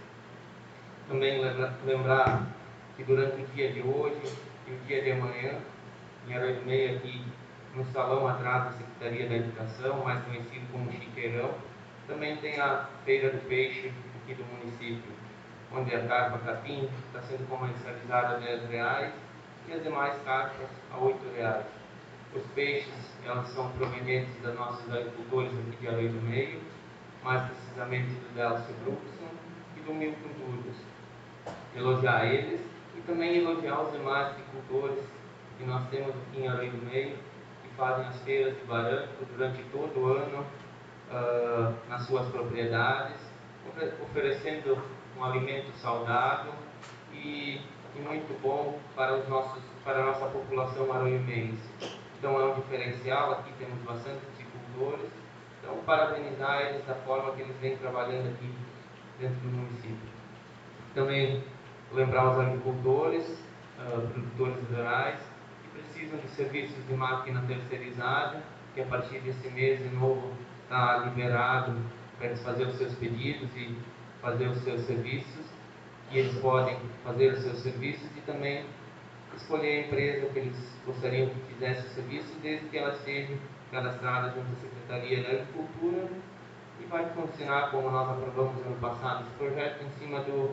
Também lembrar que durante o dia de hoje e o dia de amanhã, em Arroio do Meio, aqui no salão atrás da Secretaria da Educação, mais conhecido como Chiqueirão, também tem a Feira do Peixe aqui do município, onde a carpa capim está sendo comercializada a dez reais e as demais carpas a oito reais. Os peixes, elas são provenientes das nossas agricultores aqui de Arroio do Meio, mais precisamente do Delcio Bruxson e do Milton Durgas. Elogiar eles e também elogiar os demais agricultores que nós temos aqui em Arroio do Meio, que fazem as feiras de barranco durante todo o ano uh, nas suas propriedades, oferecendo um alimento saudável e, e muito bom para, os nossos, para a nossa população aroiumense. Então é um diferencial, aqui temos bastante agricultores, então parabenizar eles da forma que eles vêm trabalhando aqui dentro do município. Também lembrar os agricultores, uh, produtores rurais, que precisam de serviços de máquina terceirizada, que a partir desse mês de novo está liberado para eles fazerem os seus pedidos e fazer os seus serviços, que eles podem fazer os seus serviços e também escolher a empresa que eles gostariam que fizesse o serviço, desde que ela esteja cadastrada junto à Secretaria da Agricultura, e vai funcionar como nós aprovamos ano passado esse projeto em cima do,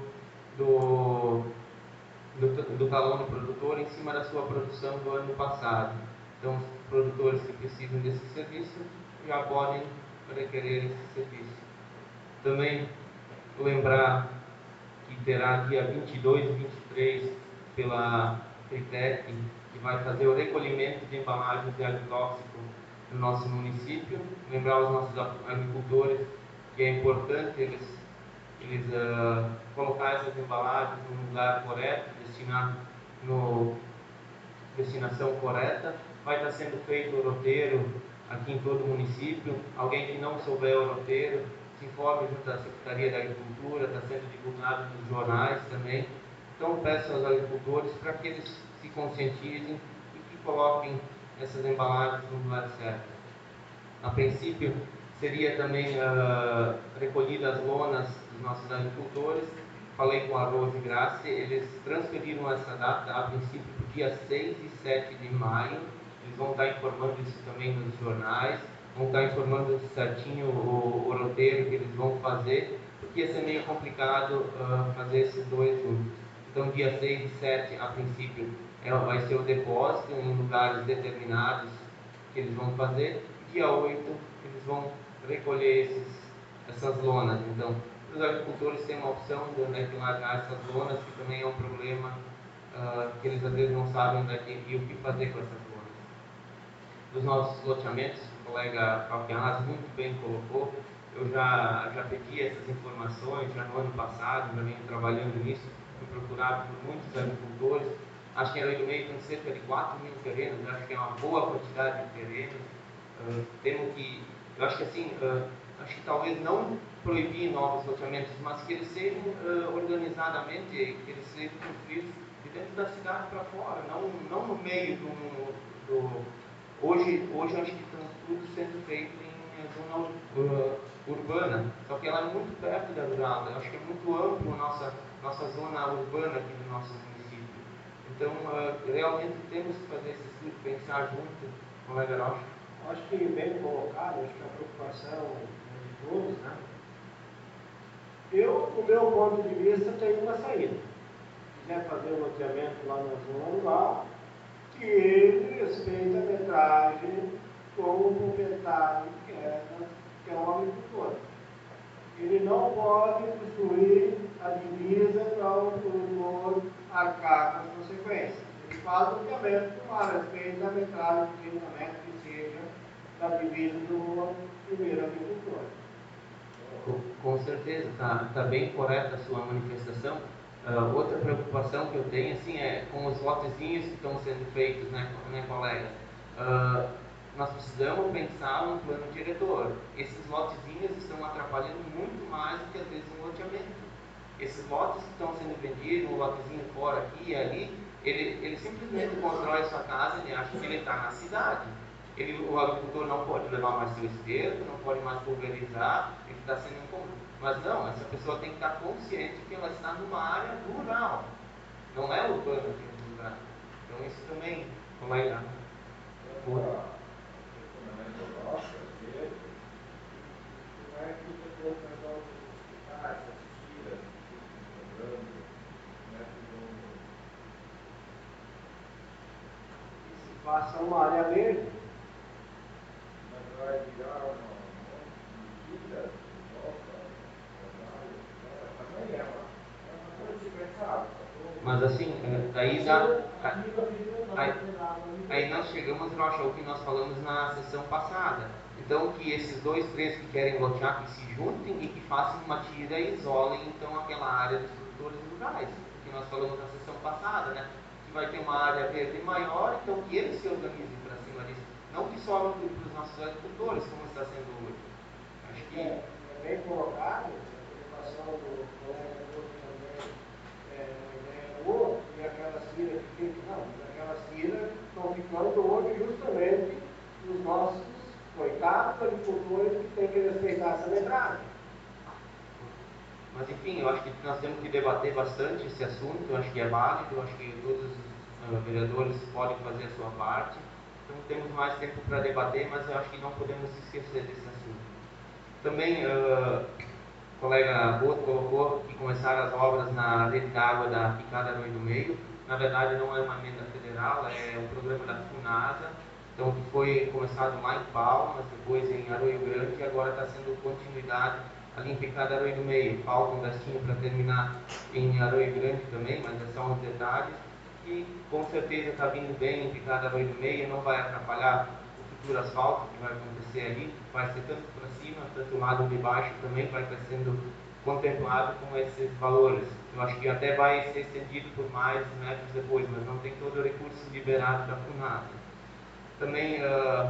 do, do, do talão do produtor, em cima da sua produção do ano passado. Então, os produtores que precisam desse serviço já podem requerer esse serviço. Também lembrar que terá dia vinte e dois e vinte e três pela Tritec, que vai fazer o recolhimento de embalagens de agrotóxico no nosso município. Lembrar os nossos agricultores que é importante eles, eles uh, colocar essas embalagens no lugar correto, destinar no destinação correta. Vai estar sendo feito o roteiro aqui em todo o município. Alguém que não souber o roteiro, se informe junto à Secretaria da Agricultura, está sendo divulgado nos jornais também. Então peço aos agricultores para que eles se conscientizem e que coloquem essas embalagens no lugar certo. A princípio seria também uh, recolhidas as lonas dos nossos agricultores. Falei com a Rose Graça, eles transferiram essa data a princípio para o dia seis e sete de maio. Eles vão estar informando isso também nos jornais, vão estar informando certinho o, o roteiro que eles vão fazer, porque ia ser meio complicado uh, fazer esses dois juntos. Então, dia seis e sete, a princípio, é, vai ser o depósito em lugares determinados que eles vão fazer. Dia oito, eles vão recolher esses, essas lonas. Então, os agricultores têm uma opção de onde é que largar essas lonas, que também é um problema uh, que eles às vezes não sabem onde é que, e o que fazer com essas lonas. Dos nossos loteamentos, o colega Calquianaz muito bem colocou, eu já, já pedi essas informações já no ano passado, já venho trabalhando nisso, fui procurado por muitos agricultores. Acho que era do meio tem cerca de quatro mil terrenos, acho que é uma boa quantidade de terrenos. Uh, temos que, eu acho que assim, uh, acho que talvez não proibir novos loteamentos, mas que eles sejam uh, organizadamente, que eles sejam construídos de dentro da cidade para fora, não, não no meio do, do hoje, hoje acho que estão tudo sendo feito em zona uh, urbana, só que ela é muito perto da rural, eu acho que é muito amplo a nossa, nossa zona urbana aqui do nosso município. Então, uh, realmente temos que fazer esse estudo, pensar junto, colega Rocha. Acho que bem colocado, acho que a preocupação de todos, né? Eu, do meu ponto de vista, tenho uma saída. Se quiser fazer um loteamento lá na zona rural, que ele respeite a metragem com o proprietário que é, que é um agricultor. Ele não pode construir a divisa para o produtor arcar com as consequências. Ele faz o loteamento com a respeito da metragem de equipamento que seja da divisa do primeiro agricultor. Com, com certeza, está tá bem correta a sua manifestação. Uh, outra preocupação que eu tenho assim, é com os lotezinhos que estão sendo feitos, né, né colega? Uh, nós precisamos pensar num plano diretor. Esses lotezinhos estão atrapalhando muito mais do que às vezes um loteamento. Esses lotes que estão sendo vendidos, um lotezinho fora aqui e ali, ele, ele simplesmente constrói a sua casa e acha que ele está na cidade. Ele, o agricultor não pode levar mais seu esterco, não pode mais pulverizar, ele está sendo incomum. Mas não, essa pessoa tem que estar consciente que ela está numa área rural, não é urbana aquele lugar. Então isso também, como é lá? O fundamento nosso é ver como é que o setor resolve os hospitais, as tiras, os programas, como é que Se faça uma área verde, mas vai virar uma medida, volta, também é uma, é uma coisa de pensar. Mas assim, daí dá. Aí, aí nós chegamos, Rocha, ao que nós falamos na sessão passada. Então, que esses dois, três que querem lotear, que se juntem e que façam uma tira e isolem, então, aquela área dos produtores rurais. Que nós falamos na sessão passada, né? Que vai ter uma área verde maior, então que eles se organizem para cima disso. Não que só para os nossos agricultores, como está sendo hoje. Acho que... É, é bem colocado, a preocupação do colega Couto também é uma ideia boa, e aquelas tiras que ficam, não, aquelas tiras estão ficando hoje justamente os nossos coitados agricultores que têm que respeitar essa metragem. Mas enfim, eu acho que nós temos que debater bastante esse assunto, eu acho que é válido, eu acho que todos os uh, vereadores podem fazer a sua parte. Então temos mais tempo para debater, mas eu acho que não podemos esquecer desse assunto. Também uh, o colega Couto colocou que começaram as obras na rede d'água da Picada Arroio do Meio. Na verdade não é uma emenda federal, é um programa da FUNASA. Então foi começado lá em Palmas, depois em Arroio Grande e agora está sendo continuidade ali em Picada Arroio do Meio. Falta um gastinho para terminar em Arroio Grande também, mas esses são os detalhes. E com certeza está vindo bem em Picada Arroio do Meio, não vai atrapalhar o futuro asfalto que vai acontecer ali, vai ser tanto para cima, tanto o lado de baixo também vai estar sendo contemplado com esses valores. Eu acho que até vai ser estendido por mais metros depois, mas não tem todo o recurso liberado da FUNASA. Também uh,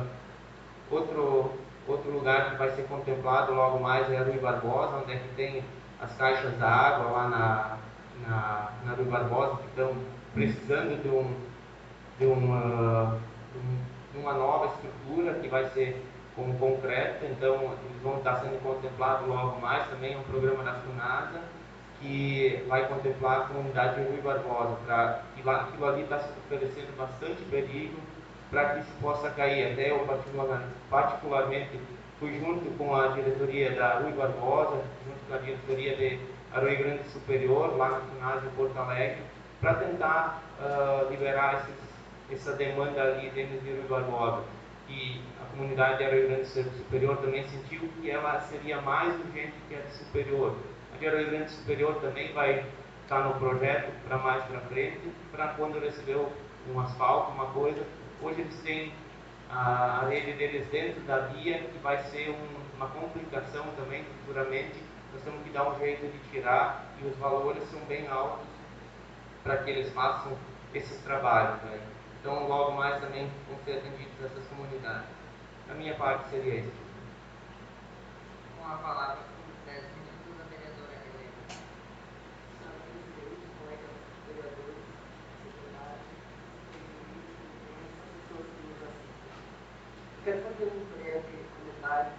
outro, outro lugar que vai ser contemplado logo mais é a Rui Barbosa, onde é que tem as caixas da água lá na, na, na Rui Barbosa, que estão precisando de, um, de, uma, de uma nova estrutura que vai ser com concreto, então eles vão estar sendo contemplados logo mais. Também é um programa da FUNASA que vai contemplar a comunidade de Rui Barbosa, para que lá, aquilo ali está se oferecendo bastante perigo para que isso possa cair. Até eu particularmente fui junto com a diretoria da Rui Barbosa, junto com a diretoria de Arroio Grande Superior, lá na FUNASA em Porto Alegre, para tentar uh, liberar esses, essa demanda ali dentro de Rui Barbosa. E a comunidade de Arroio Grande Superior também sentiu que ela seria mais urgente que a de Superior. A de Arroio Grande Superior também vai estar no projeto para mais para frente, para quando recebeu um asfalto, uma coisa. Hoje eles têm a, a rede deles dentro da via, que vai ser um, uma complicação também futuramente. Nós temos que dar um jeito de tirar, e os valores são bem altos para que eles façam esses trabalhos. Né? Então, logo mais também vão ser atendidos essas comunidades. A minha parte seria isso. Com a palavra, por dez minutos, a vereadora Helena. Senhora presidente, colegas vereadores, secretário, as pessoas que nos assistem. Quero fazer um breve comentário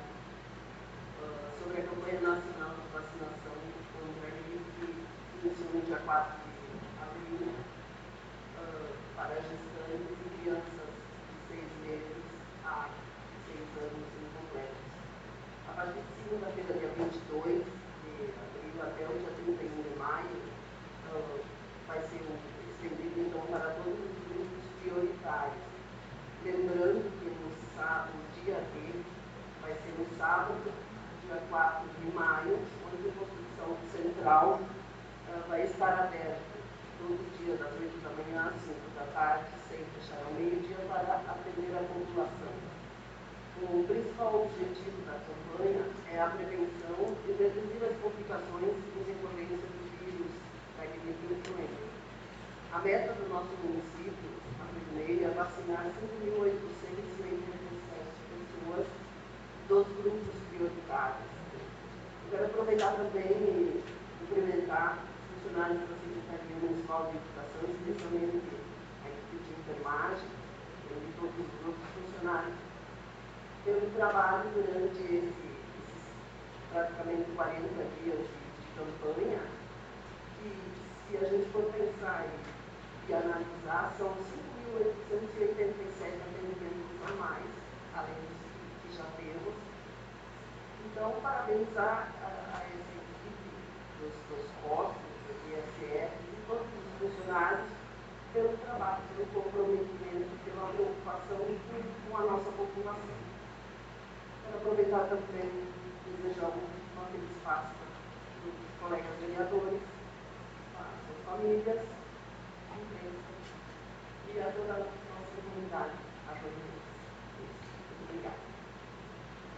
uh, sobre a campanha nacional de vacinação contra a gripe, que iniciou no dia quatro de abril, uh, para gestantes e crianças de seis meses a seis anos incompletos. A partir de segunda-feira, dia vinte e dois de abril, até o dia trinta e um de maio, uh, vai ser estendido então para todos os grupos prioritários. Lembrando que no sábado, dia D, vai ser no sábado, dia quatro de maio, onde o posto de saúde central uh, vai estar aberto todo dia, das oito da manhã às cinco da tarde, sem fechar ao meio-dia, para atender a população. O principal objetivo da campanha é a prevenção e reduzir as complicações e decorrência do vírus da gripe influenza. A meta do nosso município, a primeira, é vacinar cinco mil oitocentas e oitenta e sete pessoas dos grupos prioritários. Eu quero aproveitar também e cumprimentar os funcionários da Secretaria Municipal de Educação, especialmente a equipe de enfermagem, e todos os grupos funcionários, pelo trabalho durante esse, esses praticamente quarenta dias de, de campanha, que se a gente for pensar e, e analisar, são cinco mil oitocentos e oitenta e sete atendimentos a mais, além dos que já temos. Então, parabenizar a, a essa equipe dos, dos postos, dos I S F e todos os funcionários pelo trabalho, pelo comprometimento, pela preocupação com a nossa população. Quero aproveitar também e desejar uma feliz Páscoa dos colegas vereadores, às suas famílias, à imprensa e a toda a nossa comunidade. A todos. Muito obrigada.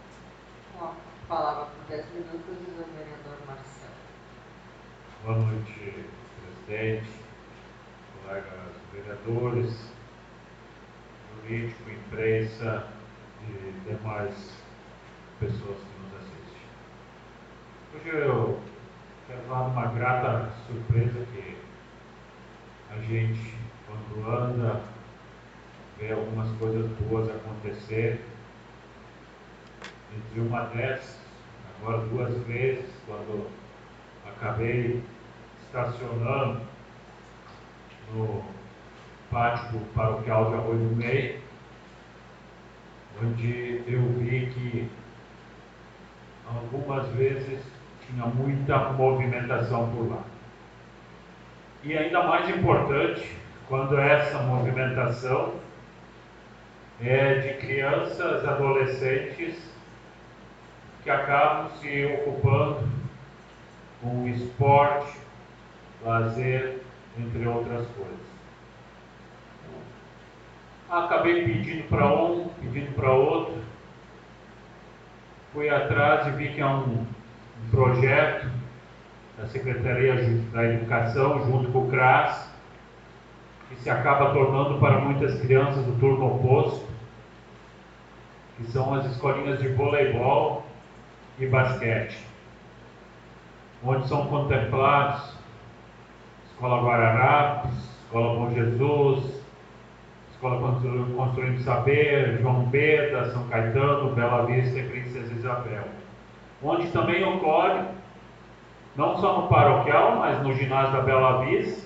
palavra por dez minutos o vereador Marcelo. Boa noite, presidente, colegas vereadores, jurídico, imprensa e demais pessoas que nos assistem. Hoje eu quero falar de uma grata surpresa que a gente, quando anda, vê algumas coisas boas acontecer. Entre uma dessas, agora duas vezes, quando acabei estacionando no pátio paroquial de Arroio do Meio, onde eu vi que algumas vezes tinha muita movimentação por lá. E ainda mais importante, quando essa movimentação é de crianças, adolescentes que acabam se ocupando com esporte, lazer, entre outras coisas. Acabei pedindo para um, pedindo para outro, fui atrás e vi que é um, um projeto da Secretaria da Educação, junto com o CRAS, que se acaba tornando para muitas crianças do turno oposto, que são as escolinhas de voleibol e basquete, onde são contemplados Escola Guararapes, Escola Bom Jesus, Escola Construindo Saber, João Beda, São Caetano, Bela Vista e Princesa Isabel, onde também ocorre, não só no paroquial, mas no ginásio da Bela Vista,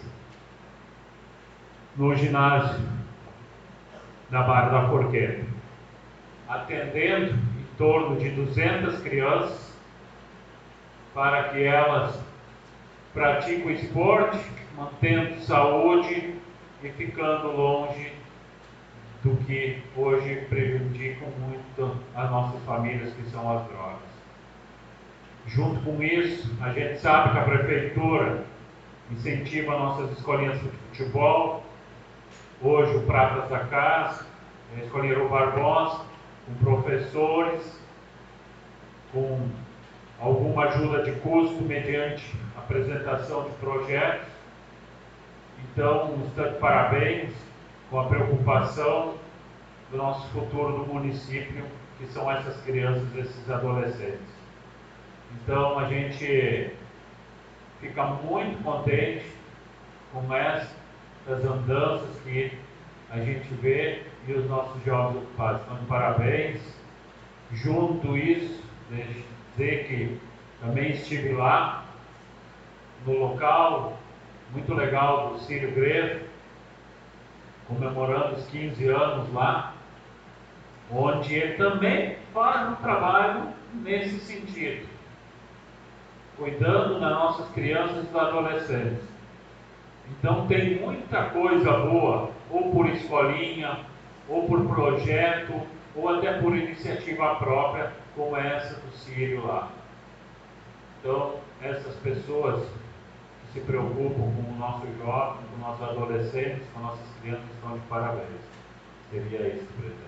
no ginásio da Barra da Forqueta, atendendo em torno de duzentas crianças para que elas pratiquem o esporte, mantendo saúde e ficando longe do que hoje prejudicam muito as nossas famílias, que são as drogas. Junto com isso, a gente sabe que a Prefeitura incentiva nossas escolinhas de futebol, hoje o Pratas da Casa, a Escolinha Rô Barbosa, com professores, com alguma ajuda de custo mediante apresentação de projetos. Então, está de parabéns com a preocupação do nosso futuro do município, que são essas crianças, esses adolescentes. Então, a gente fica muito contente com essas andanças que a gente vê e os nossos jovens ocupados. Então, de parabéns. Junto isso, deixa eu dizer que também estive lá, no local muito legal do Círio Greve, comemorando os quinze anos lá, onde ele também faz um trabalho nesse sentido, cuidando das nossas crianças e adolescentes. Então tem muita coisa boa, ou por escolinha, ou por projeto, ou até por iniciativa própria, como essa do Círio lá. Então, essas pessoas que se preocupam com o nosso jovem, com nossos adolescentes, com nossas crianças, estão de parabéns. Seria isso, presidente.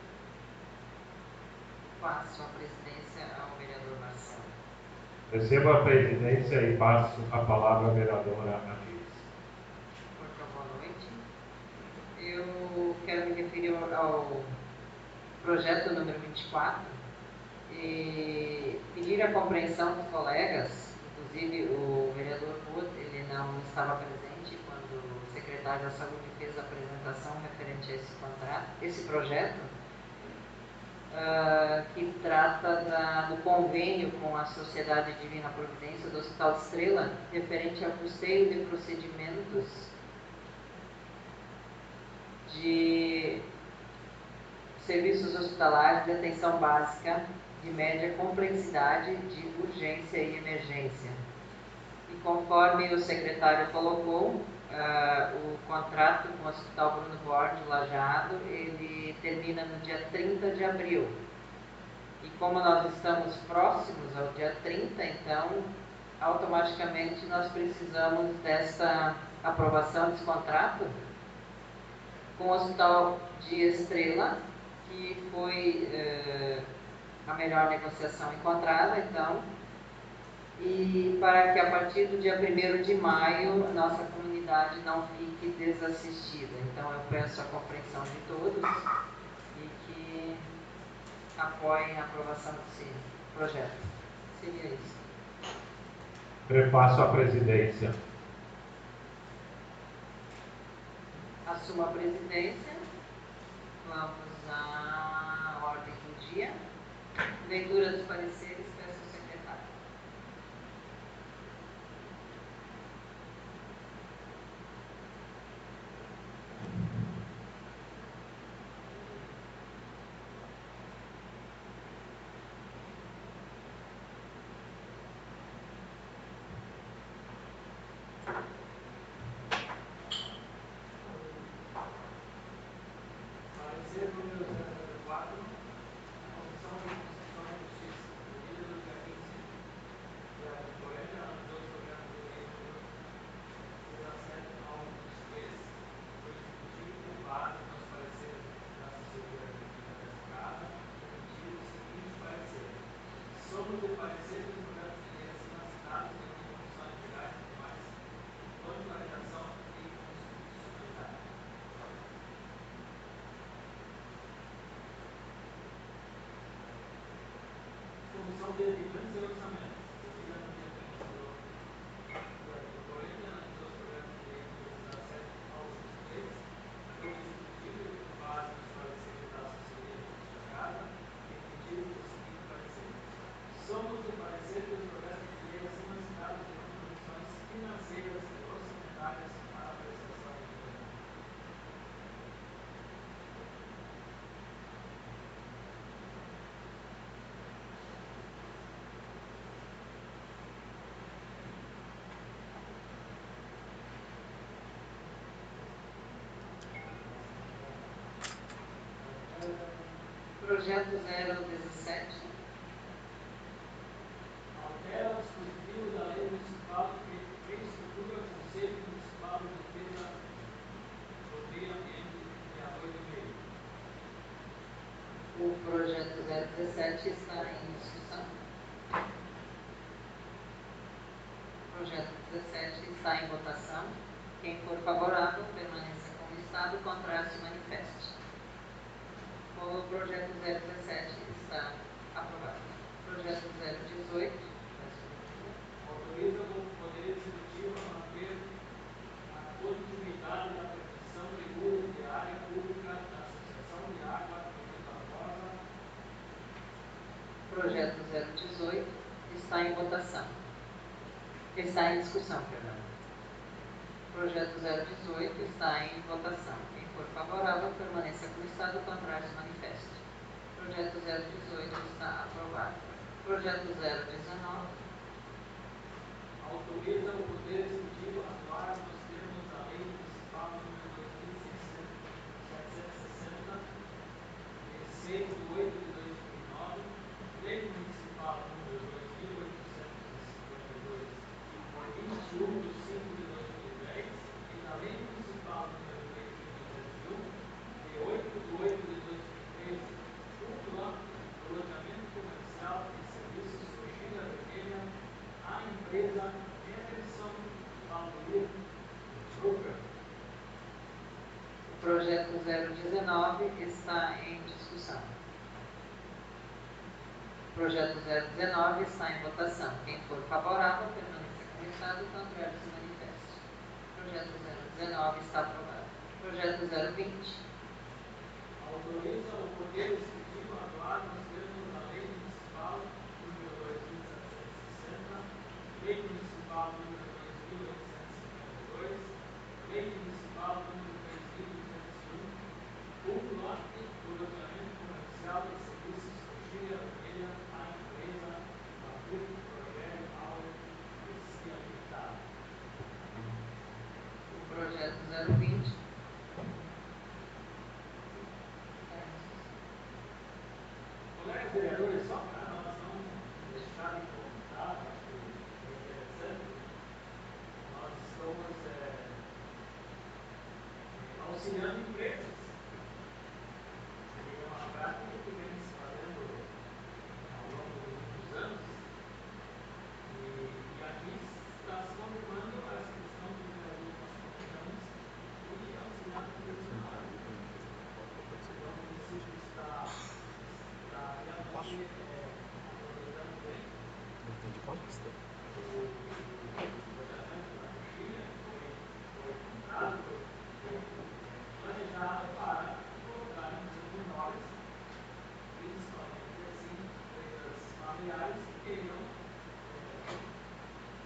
Passo a presidência ao vereador Marcelo. Recebo a presidência e passo a palavra à vereadora Adis. Boa noite. Eu quero me referir ao projeto número vinte e quatro e pedir a compreensão dos colegas, inclusive o vereador Ruth, ele não estava presente quando o secretário da Saúde fez a apresentação referente a esse contrato, esse projeto, uh, que trata da, do convênio com a Sociedade Divina Providência do Hospital Estrela, referente ao custeio de procedimentos de serviços hospitalares de atenção básica de média complexidade, de urgência e emergência. E conforme o secretário colocou, uh, o contrato com o Hospital Bruno Borges, Lajeado, ele termina no dia trinta de abril. E como nós estamos próximos ao dia trinta, então, automaticamente nós precisamos dessa aprovação desse contrato com o Hospital de Estrela, que foi uh, a melhor negociação encontrada, então, e para que a partir do dia primeiro de maio a nossa comunidade não fique desassistida. Então eu peço a compreensão de todos e que apoiem a aprovação desse projeto. Seria isso. Repasso a presidência. Assumo a presidência. Vamos à ordem do dia. Leitura dos pareceres, peço ao secretário. Parecer número zero zero quatro, a Comissão de Constituição e Justiça, reunida no dia quinze de agosto, analisou os projetos de lei número dezessete ao vinte e três, foi discutido com base nos pareceres da assessoria jurídica desta casa, emitido o seguinte parecer: somos de parecer que os projetos de lei acima citados têm condições legais e formais quanto à redação e constitucionalidade. Comissão de Finanças e Orçamento, reunida no dia quinze do corrente, analisou os projetos de lei número dezessete ao vinte e três, foi discutido e com base nos pareceres da assessoria da casa, emitido o seguinte parecer: somos de parecer que os projetos de lei acima citados terão condições financeiras e orçamentárias para a prestação de governo. Projeto zero dezessete. Altera o dispositivo da lei municipal que reestrutura o Conselho Municipal de Defesa do Meio Ambiente e Arroio do Meio. O projeto zero dezessete está em discussão. O projeto dezessete está em votação. Quem for favorável, permaneça como estado, contrário se manifeste. O projeto zero dezessete está aprovado. Projeto zero dezoito. Autoriza o Poder Executivo a manter a continuidade da pretensão de uso de área pública da Associação de Água de Vila Rosa. Projeto zero dezoito está em votação. Está em discussão, perdão. Projeto zero dezoito está em votação. Quem for favorável, permaneça como estado, contrário se manifeste. Projeto zero dezoito está aprovado. Projeto zero dezenove. Autoriza o Poder Executivo a atuar nos termos da Lei Municipal número dois mil setecentos e sessenta, de seis de oito de dois mil e nove, Lei Municipal número dois mil oitocentos e cinquenta e dois, de vinte e um de cinco de dois mil e dez, e da Lei Municipal número três mil duzentos e um, de oito de oito de dois mil e treze, cúpula do loteamento comercial e serviços Coxilha Vermelha, a empresa Emerson Valdir Drucker. O projeto zero dezenove está em discussão. O projeto zero dezenove está em votação. Quem for favorável, permaneça como estado, contrário se manifeste. O projeto zero dezenove está aprovado. Projeto zero vinte. Autoriza o Poder Executivo a atuar nos termos da Lei Municipal número dois mil setecentos e sessenta, Lei Municipal número dois mil oitocentos e cinquenta e dois, Lei Municipal número três mil duzentos e um, cúpula do loteamento comercial e serviços Coxilha Vermelha, a empresa Valdir Rogério Auer Garcia Limitada. O projeto zero vinte. Colegas vereadores, só para nós não deixar de comentar, acho que é interessante,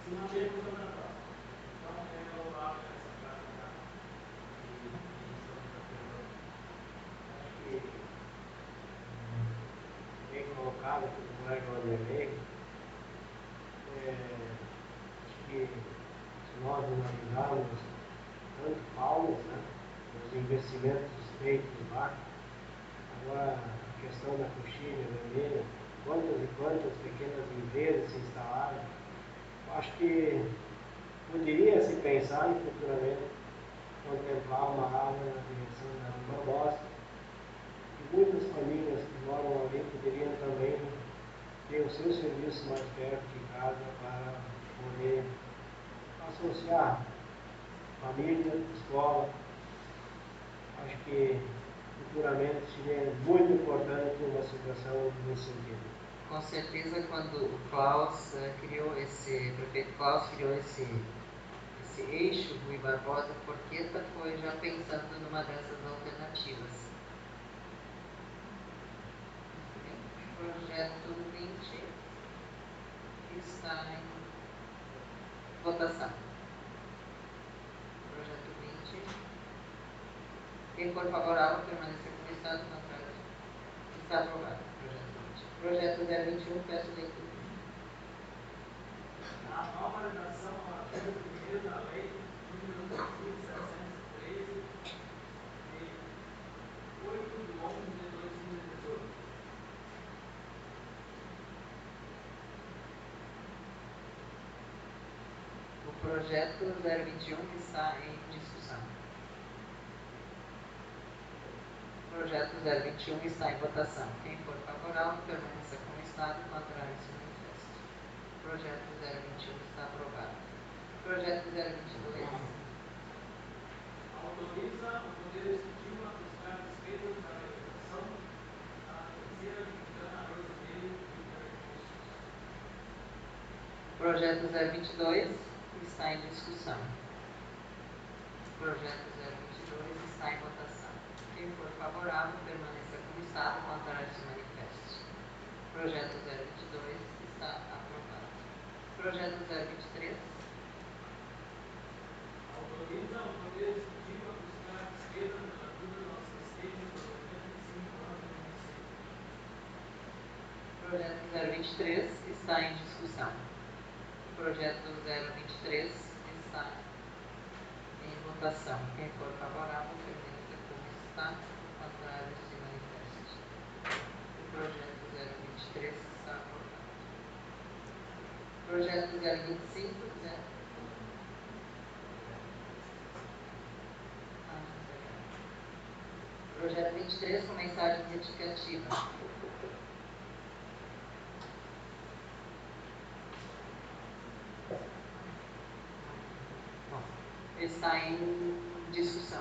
Se manteve no contrato. Então, é louvável essa prática de gestão da perda. Acho que, bem colocado pelo colega Vanderlei, é, acho que se nós analisarmos tanto Paulo, né, os investimentos feitos lá, agora a questão da coxilha vermelha, quantas e quantas pequenas empresas se instalaram, eu acho que poderia se pensar em futuramente contemplar uma área na direção da Barbosa, e muitas famílias que moram ali poderiam também ter o seu serviço mais perto de casa para poder associar família, escola. Acho que futuramente seria muito importante uma situação nesse sentido. Com certeza, quando o Klaus uh, criou esse, o prefeito Klaus criou esse, esse eixo Rui Barbosa Forqueta, foi já pensando numa dessas alternativas. Projeto vinte está em votação. Projeto vinte. Quem for favorável, permanecer como está, contrário, está aprovado. Projeto vinte. Projeto zero vinte e um, peço leitura. A nova redação ao artigo primeiro da Lei número dois mil setecentos e treze, de oito de onze de dois mil e dezoito. O projeto zero vinte e um está em discussão. O projeto zero vinte e um está em votação. Quem for favorável, permaneça como está, contrário, se manifeste. O projeto zero vinte e um está aprovado. O projeto zero vinte e dois. Autoriza o Poder Executivo a buscar despesas da realização da terceira gincana Arroz Vermelho de Recursos. O projeto zero vinte e dois está em discussão. O projeto zero vinte e dois está em votação. Quem for favorável, permaneça como está, contrário, se manifeste. O projeto zero vinte e dois está aprovado. O projeto zero vinte e três. Autoriza o Poder Executivo a buscar despesas relativas aos festejos dos noventa e cinco anos do município. O projeto zero vinte e três está em discussão. O projeto zero vinte e três está em votação. Quem for favorável, permaneça como está, contrário, se manifeste. O projeto zero vinte e três está aprovado. O projeto zero vinte e cinco, zero. Projeto vinte e três, com mensagem retificativa. Bom, está em discussão.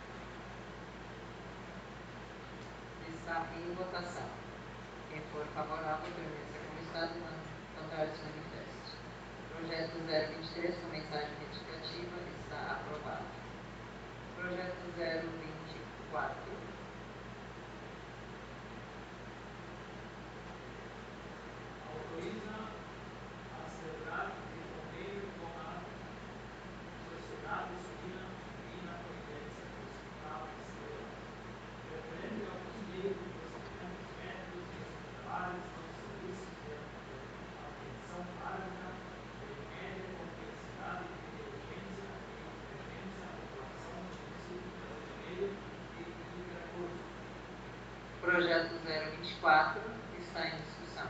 Está em votação. Quem for favorável, permaneça como está, contrário, se manifeste. Projeto zero vinte e três, com mensagem retificativa, está aprovado. Projeto zero vinte e quatro. Autoriza a celebrar de convênio com a Sociedade Suína Divina Providência do Hospital Estrela, referente ao custeio de procedimentos médicos e hospitalares nos serviços de atenção básica de média complexidade e de urgência e emergência à população do município de Arroz Vermelho e de Recursos. Projeto zero vinte e quatro está em discussão.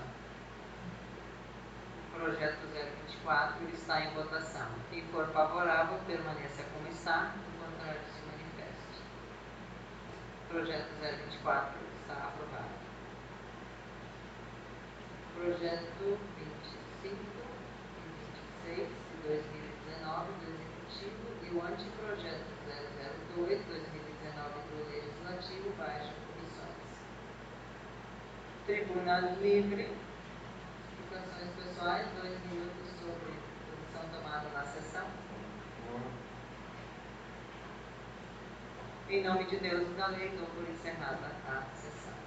O projeto zero vinte e quatro está em votação. Quem for favorável, permaneça como está, o contrário, se manifeste. O projeto zero vinte e quatro está aprovado. Projeto vinte e cinco e vinte e seis de dois mil e dezenove do Executivo e o anteprojeto zero zero dois de dois mil e dezenove do Legislativo baixam comissões. Tribuna livre. Explicações pessoais, dois minutos sobre posição tomada na sessão. Em nome de Deus e da lei, dou por encerrada a sessão.